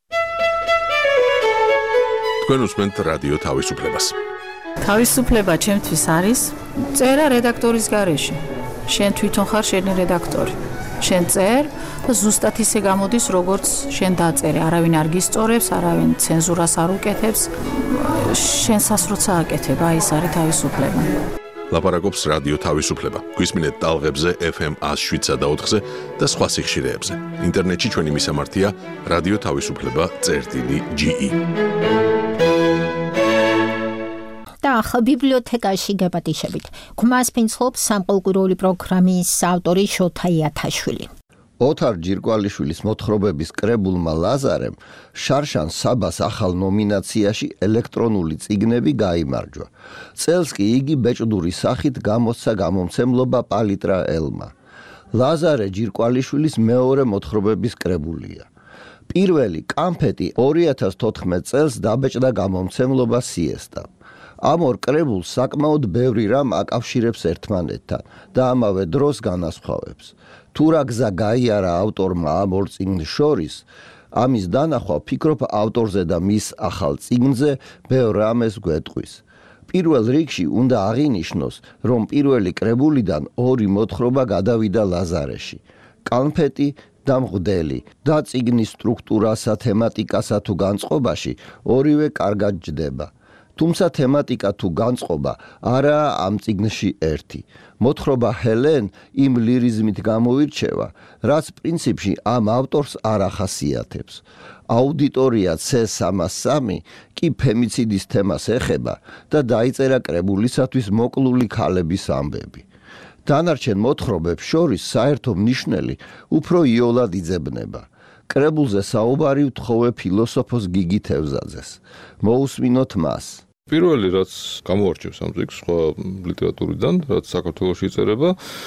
თქვენ უსმენთ რადიო თავისუფლებას. თავისუფლება ჩემთვის არის წერა რედაქტორის გარეშე. შენ თვითონ ხარ შენი რედაქტორი. შენ წერ და ზუსტად ისე გამოდის, როგორც შენ დაწერე. არავინ არ გისწორებს, არავინ ცენზურას არ უკეთებს. შენ სასროცა აკეთებ, აი ეს არის თავისუფლება. ლაპარაკობს რადიო თავისუფლება. გვისმინეთ ტალღებზე ეფ ემ ათს შვიდსა და ოთხზე და სხვა სიხშირეებზე. ინტერნეტში ჩვენი მისამართია რადიო თავისუფლება წერტილი ჯი ი. და ახლა ბიბლიოთეკაში გეპატიშებით. გმას ფინცლობს სამყოლკვირეული პროგრამის ავტორი შოთა იათაშვილი. ოთარ ჯირკვალიშვილის მოთხრობების კრებულმა ლაზარემ შარშან საბას ახალ ნომინაციაში ელექტრონული წიგნები გაიმარჯვა. წელს კი იგი ბეჭდური სახით გამოსცა გამომცემლობა პალიტრა ელმა. ლაზარე ჯირკვალიშვილის მეორე მოთხრობების კრებულია. პირველი კამფეტი ორი ათას თოთხმეტ წელს დაბეჭდა გამომცემლობა სიესტა. ამ ორ კრებულს საკმაოდ ბევრი რამ აკავშირებს ერთმანეთთან და ამავე დროს განასხვავებს. თუ რა გზა გაიარა ავტორმა ამ ორ წიგნს შორის, ამის დანახვა ფიქრობ ავტორზე და მის ახალ წიგნზე ბევრ რამეს გვეტყვის. პირველ რიგში უნდა აღინიშნოს, რომ პირველი კრებულიდან ორი მოთხრობა გადავიდა ლაზარეში. კანფეტი და მღვდელი და წიგნის სტრუქტურასა, თემატიკასა თუ განწყობაში ორივე კარგად ჯდება. თუმცა თემატიკა თუ განწყობა არაა ამ წიგნში ერთი. მოთხრობა ჰელენ იმ ლირიზმით გამოირჩევა, რაც პრინციპში ამ ავტორს არ ახასიათებს. აუდიტორია C სამას სამი კი ფემიციდის თემას ეხება და დაიწერა კრებულისათვის მოკლული ქალების ამბები. დანარჩენ მოთხრობებს შორის საერთო მნიშვნელი უფრო იოლად იძებნება. კრებულზე საუბარი ვთხოვე ფილოსოფოს გიგი თევზაძეს. მოусმინოთ მას. პირველი რაც გამოარჩევს ამ წიგნს სხვა ლიტერატურიდან, რაც საქართველოში იწერება,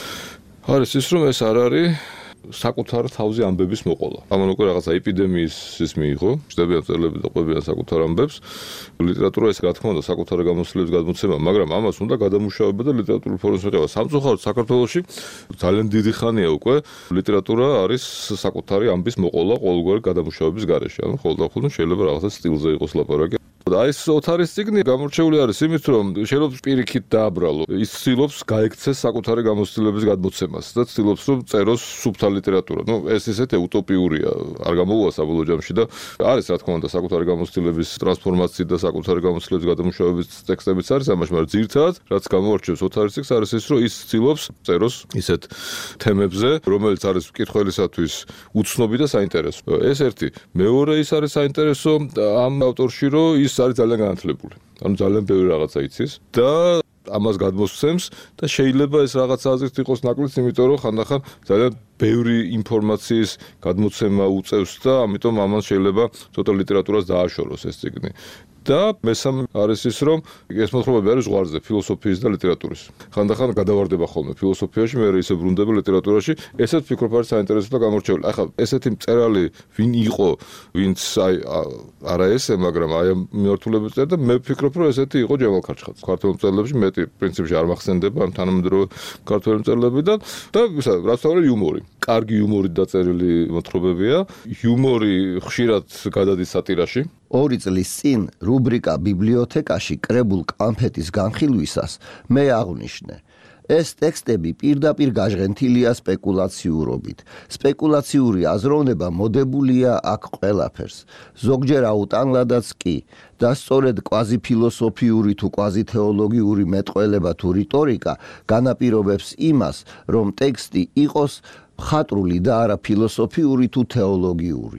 არის ის, რომ ეს არ არის საკუთარ თავზე ამბების მოყოლა. ამან უკვე რაღაცა ეპიდემიის ის მიიღო, ხდებიან წერილები და ყვებიან საკუთარ ამბებს. ლიტერატურა ეს რა თქმა უნდა საკუთარ გამოცდილების გადმოცემა, მაგრამ ამას უნდა გადამუშავება და ლიტერატურული ფორმის მიღება. სამწუხაროდ საქართველოში ძალიან დიდი ხანია უკვე ლიტერატურა არის საკუთარი ამბის მოყოლა ყოველგვარი გადამუშავების გარეშე. ანუ ხოლმე შეიძლება რაღაცა სტილზე იყოს ლაპარაკი. და ეს ოთარის წიგნი გამორჩეული არის იმით, რომ შეიძლება პირიქით დააბრალო. ის ცდილობს გაექცეს საკუთარი გამოცდილების გადმოცემას და ცდილობს რომ წეროს სუფთა ლიტერატურა. ნუ ეს ისეთი უტოპიურია, არ გამოუვა საბოლოო ჯამში და არის რა თქმა უნდა საკუთარი გამოცდილების ტრანსფორმაცია და საკუთარი გამოცდილების გადამუშავების ტექსტებიც არის ამაში, მაგრამ ძირითადად რაც გამოარჩევს ოთარის წიგნს არის ის, რომ ის ცდილობს წეროს ისეთ თემებზე, რომელიც არის მკითხველისათვის უცნობი და საინტერესო. ეს ერთი. მეორე ის არის საინტერესო ამ ავტორში, რომ ის არის ძალიან განათლებული. ანუ ძალიან ბევრი რაღაცა იცის და ამას გადმოსცემს და შეიძლება ეს რაღაცა აზრით იყოს ნაკლიც, იმიტომ რომ ხანდახან ძალიან ბევრი ინფორმაციის გადმოცემა უწევს და ამიტომ ამან შეიძლება ცოტა ლიტერატურას დააშოროს ეს წიგნი. და მესამე არის ის, რომ ეს მოთხრობები არის ზღვარზე, ფილოსოფიის და ლიტერატურის. ხანდახან გადავარდება ხოლმე ფილოსოფიაში, მე ისე ბრუნდება ლიტერატურაში. ესეც ფიქრობ არის საინტერესო და გამორჩეული. ახლა ესეთი მწერალი ვინ იყო, ვინც აი არა ესე, მაგრამ აი ამ მიმართულებით წერდა და მე ვფიქრობ, რომ ესეთი იყო ჯემალ ქარჩხაძე. ქართულ მწერლებში მეტი პრინციპში არ მახსენდება ამ თანამედროვე ქართველ მწერლებიდან და რაც თავი იუმორი. კარგი იუმორით დაწერილი მოთხრობებია. იუმორი ხშირად გადადის სატირაში. ორი წლის წინ რუბრიკა ბიბლიოთეკაში კრებულ კანფეტის განხილვისას მე აღვნიშნე. ეს ტექსტები პირდაპირ გაჟღენთილია სპეკულაციურობით. სპეკულაციური აზროვნება მოდებულია აქ ყველაფერს. ზოგჯერ აუტანლადაც კი. და სწორედ კვაზიფილოსოფიური თუ კვაზითეოლოგიური მეტყველება თუ რიტორიკა განაპირობებს იმას, რომ ტექსტი იყოს მხატვრული და არა ფილოსოფიური თუ თეოლოგიური.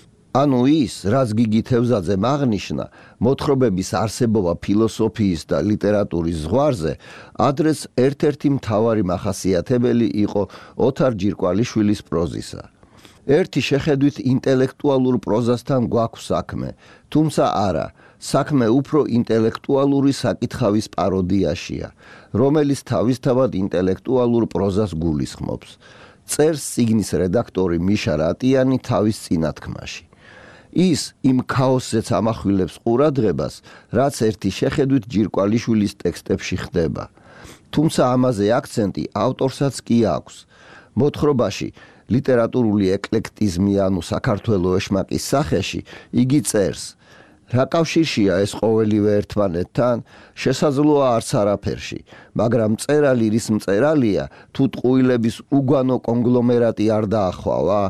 ანუ ის, რაც გიგი თევზაძემ აღნიშნა, მოთხრობების არსებობა ფილოსოფიის და ლიტერატურის ზღვარზე, ადრეს ერთ-ერთი მთავარი მახასიათებელი იყო ოთარ ჯირკვალიშვილის პროზისა. ერთი შეხედვით ინტელექტუალურ პროზასთან გვაქვს საქმე, თუმცა არა, საქმე უფრო ინტელექტუალური საკითხავის პაროდიაშია, რომელიც თავისთავად ინტელექტუალურ პროზას გულისხმობს. წერს წიგნის რედაქტორი მიშა რატიანი თავის წინათქმაში. ის იმ ქაოსზეც ამახვილებს ყურადღებას, რაც ერთი შეხედვით ჯირკვალიშვილის ტექსტებში ხდება. თუმცა ამაზე აქცენტი ავტორსაც კი აქვს. მოთხრობაში ლიტერატურული ეკლექტიზმი ანუ საქართველოს ეშმაკის სახეში იგი წერს. რა კავშირშია ეს ყოველივე ერთმანეთთან? შესაძლოა არც არაფერში, მაგრამ მწერალი რის მწერალია, თუ ტყუილების უგვანო კონგლომერატი არ დაახვალა?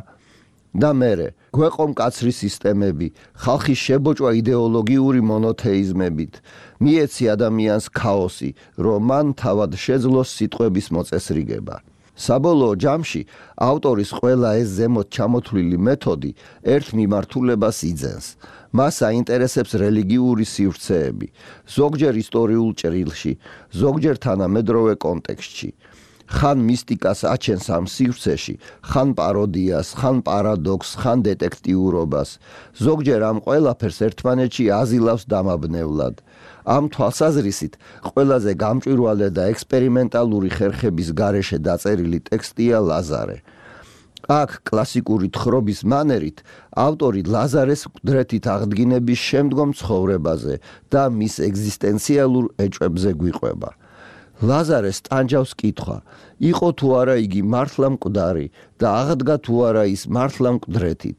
და მერე, გვეყო მკაცრი სისტემები, ხალხის შებოჭვა იდეოლოგიური მონოთეიზმებით, მიეცი ადამიანს ქაოსი, რომ მან თავად შეძლოს სიტყვების მოწესრიგება. საბოლოო ჯამში ავტორის ყველა ეს ზემოთ ჩამოთვლილი მეთოდი ერთ მიმართულებას იძენს. მას აინტერესებს რელიგიური სივრცეები, ზოგჯერ ისტორიულ ჭრილში, ზოგჯერ თანამედროვე კონტექსტში. ხან მისტიკას აჩენს ამ სივრცეში, ხან პაროდიას, ხან პარადოქსს, ხან დეტექტიურობას. ზოგჯერ ამ ყველაფერს ერთმანეთში აზილავს დამაბნევლად. ამ თვალსაზრისით ყველაზე გამჭვირვალე და ექსპერიმენტალური ხერხების გარეშე დაწერილი ტექსტია ლაზარე. აქ კლასიკური თხრობის მანერით ავტორი ლაზარეს მკვდრეთით აღდგინების შემდგომ ცხოვრებაზე და მის ეგზისტენციალურ ეჭვებზე გვიყვება. ლაზარეს ტანჯავს კითხვა, იყო თუ არა იგი მართლა მკვდარი და აღდგა თუ არა ის მართლა მკვდრეთით.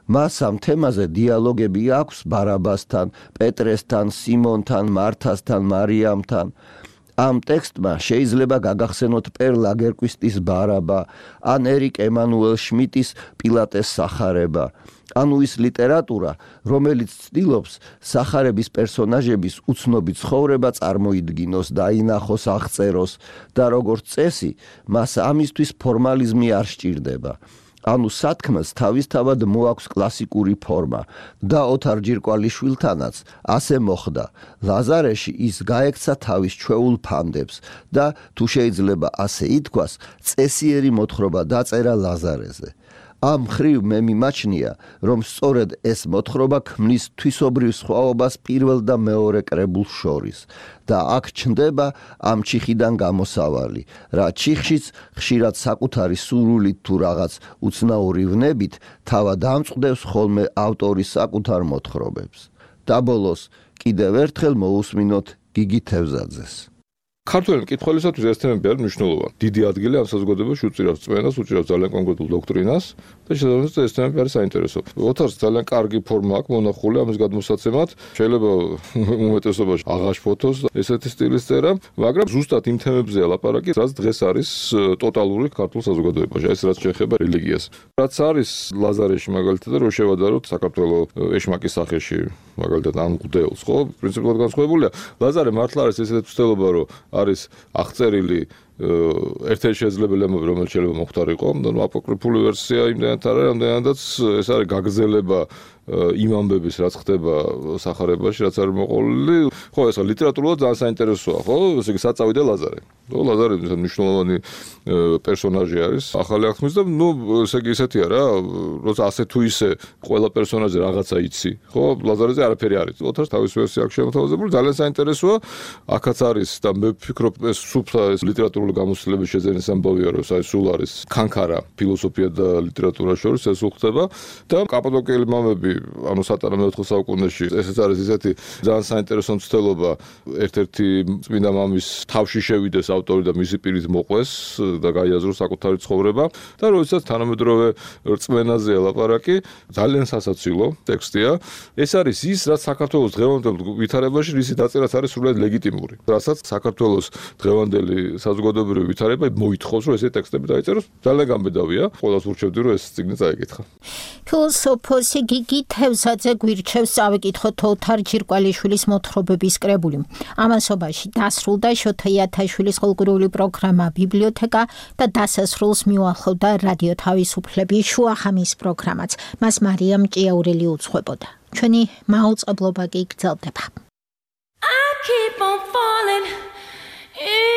მას ამ თემაზე დიალოგები აქვს ბარაბასთან, პეტრესთან, სიმონთან, მართასთან, მარიამთან. ამ ტექსტმა შეიძლება გაგახსენოთ პერ ლაგერკვისტის ბარაბა, ან ერიკ ემანუელ შმიტის პილატეს სახარება. ანუ ის ლიტერატურა, რომელიც ცდილობს სახარების პერსონაჟების უცნობი ცხოვრება წარმოიდგინოს, დაინახოს, აღწეროს და როგორც წესი, მას ამისთვის ფორმალიზმი არ სჭირდება. ანუ სათქმელს თავისთავად მოაქვს კლასიკური ფორმა და ოთარ ჯირკვალიშვილთანაც ასე მოხდა. ლაზარეში ის გაექცა თავის ჩვეულ ფანდებს და თუ შეიძლება ასე ითქვას, წესიერი მოთხრობა დაწერა ლაზარეზე. ამ ხრივ მე მიმაჩნია, რომ სწორედ ეს მოთხრობა ქმნის თვისობრივ სხვაობას პირველ და მეორე კრებულს შორის და აქ ჩნდება ამ ჩიხიდან გამოსავალი, რა ჩიხშიც ხშირად საკუთარი სურვილით თუ რაღაც უცნაური ვნებით თავად ამწყდევს ხოლმე ავტორის საკუთარ მოთხრობებს. და ბოლოს კიდევ ერთხელ მოусმინოთ გიგი თევზაძეს. ქართველი მკითხველისათვის ეს თემები არის მნიშვნელოვანი. დიდი ადგილი ამ საზოგადოებაში უწირავს წმენას, უწირავს ძალიან კონკრეტულ დოქტრინას და შესაბამისად ეს თემები არის საინტერესო. ოთარს ძალიან კარგი ფორმა აქვს მონახული ამის გადმოსაცემად. შეიძლება უმეტესობაში აღაშ ფოთოს და ესეთი სტილის წერა, მაგრამ ზუსტად იმ თემებზეა ლაპარაკი, რაც დღეს არის ტოტალური ქართულ საზოგადოებაში. ეს რაც შეეხება რელიგიას. რაც არის ლაზარეში მაგალითად, რომ შევადაროთ საქართველოს ეშმაკის სახეში მაგალითად ამ მღვდელს, ხო? პრინციპულად განსხვავებულია. ლაზარე მართლა არის ესეთი ცდელობა, რომ არის აღწერილი ერთ-ერთი შესაძლებელი ამბავი, რომელიც შეიძლება მოხდარიყო, და აპოკრიფული ვერსია იმდენად არა, რამდენადაც ეს არის გაგრძელება იმ ამბების, რაც ხდება სახარებაში, რაც არის მოყოლილი. ხო, ეს ლიტერატურულად ძალიან საინტერესოა, ხო? ესე იგი საწავიდე ლაზარე. ხო, ლაზარე მნიშვნელოვანი პერსონაჟი არის ახალი აღთქმის და ნუ ესე იგი ისეთია რა, როცა ასე თუ ისე ყველა პერსონაჟზე რაღაცა იცი, ხო? ლაზარეზე არაფერი არ იცი. ოთარს თავის ვერსია აქვს შემოთავაზებული, ძალიან საინტერესოა. აქაც არის და მე ვფიქრობ, ეს სუფთა ეს ლიტერატურული გამოცდილების შეძენის ამბავია, რომ ეს სულ არის ქანქარა ფილოსოფია და ლიტერატურა შორის ეს უხდება და კაპადოკიელი მამები ანუ სატარა მეოთხე საუკუნეში ესეც არის ისეთი ძალიან საინტერესო მცდელობა ერთ-ერთი წმინდა მამის თავში შევიდეს ავტორი და მისი პირით მოყვეს და გაიაზროს საკუთარი ცხოვრება და როდესაც თანამედროვე რწმენაზეა ლაპარაკი ძალიან სასაცილო ტექსტია ეს არის ის რაც საქართველოს დღევანდელ ვითარებაში რისი დაწერაც არის სრულად ლეგიტიმური რასაც საქართველოს დღევანდელი საზოგადოებრივი ვითარება მოითხოვს რომ ესეთი ტექსტები დაიწეროს ძალიან გამბედავია ყველას ურჩევდი რომ ეს წიგნი წაეკითხა ფილოსოფოსი გიგი თევზაძე გვირჩევს წავიკითხოთ ოთარ ჯირკვალიშვილის მოთხრობების კრებული. ამასობაში დასრულდა შოთა იათაშვილის ყოველკვირეული პროგრამა ბიბლიოთეკა და დასასრულს მიუახლოვდა რადიო თავისუფლების შუახამის პროგრამაც. მას მარიამ ჭიაურელი უძღვებოდა. ჩვენი მაუწყებლობა კი გრძელდება. I keep on falling in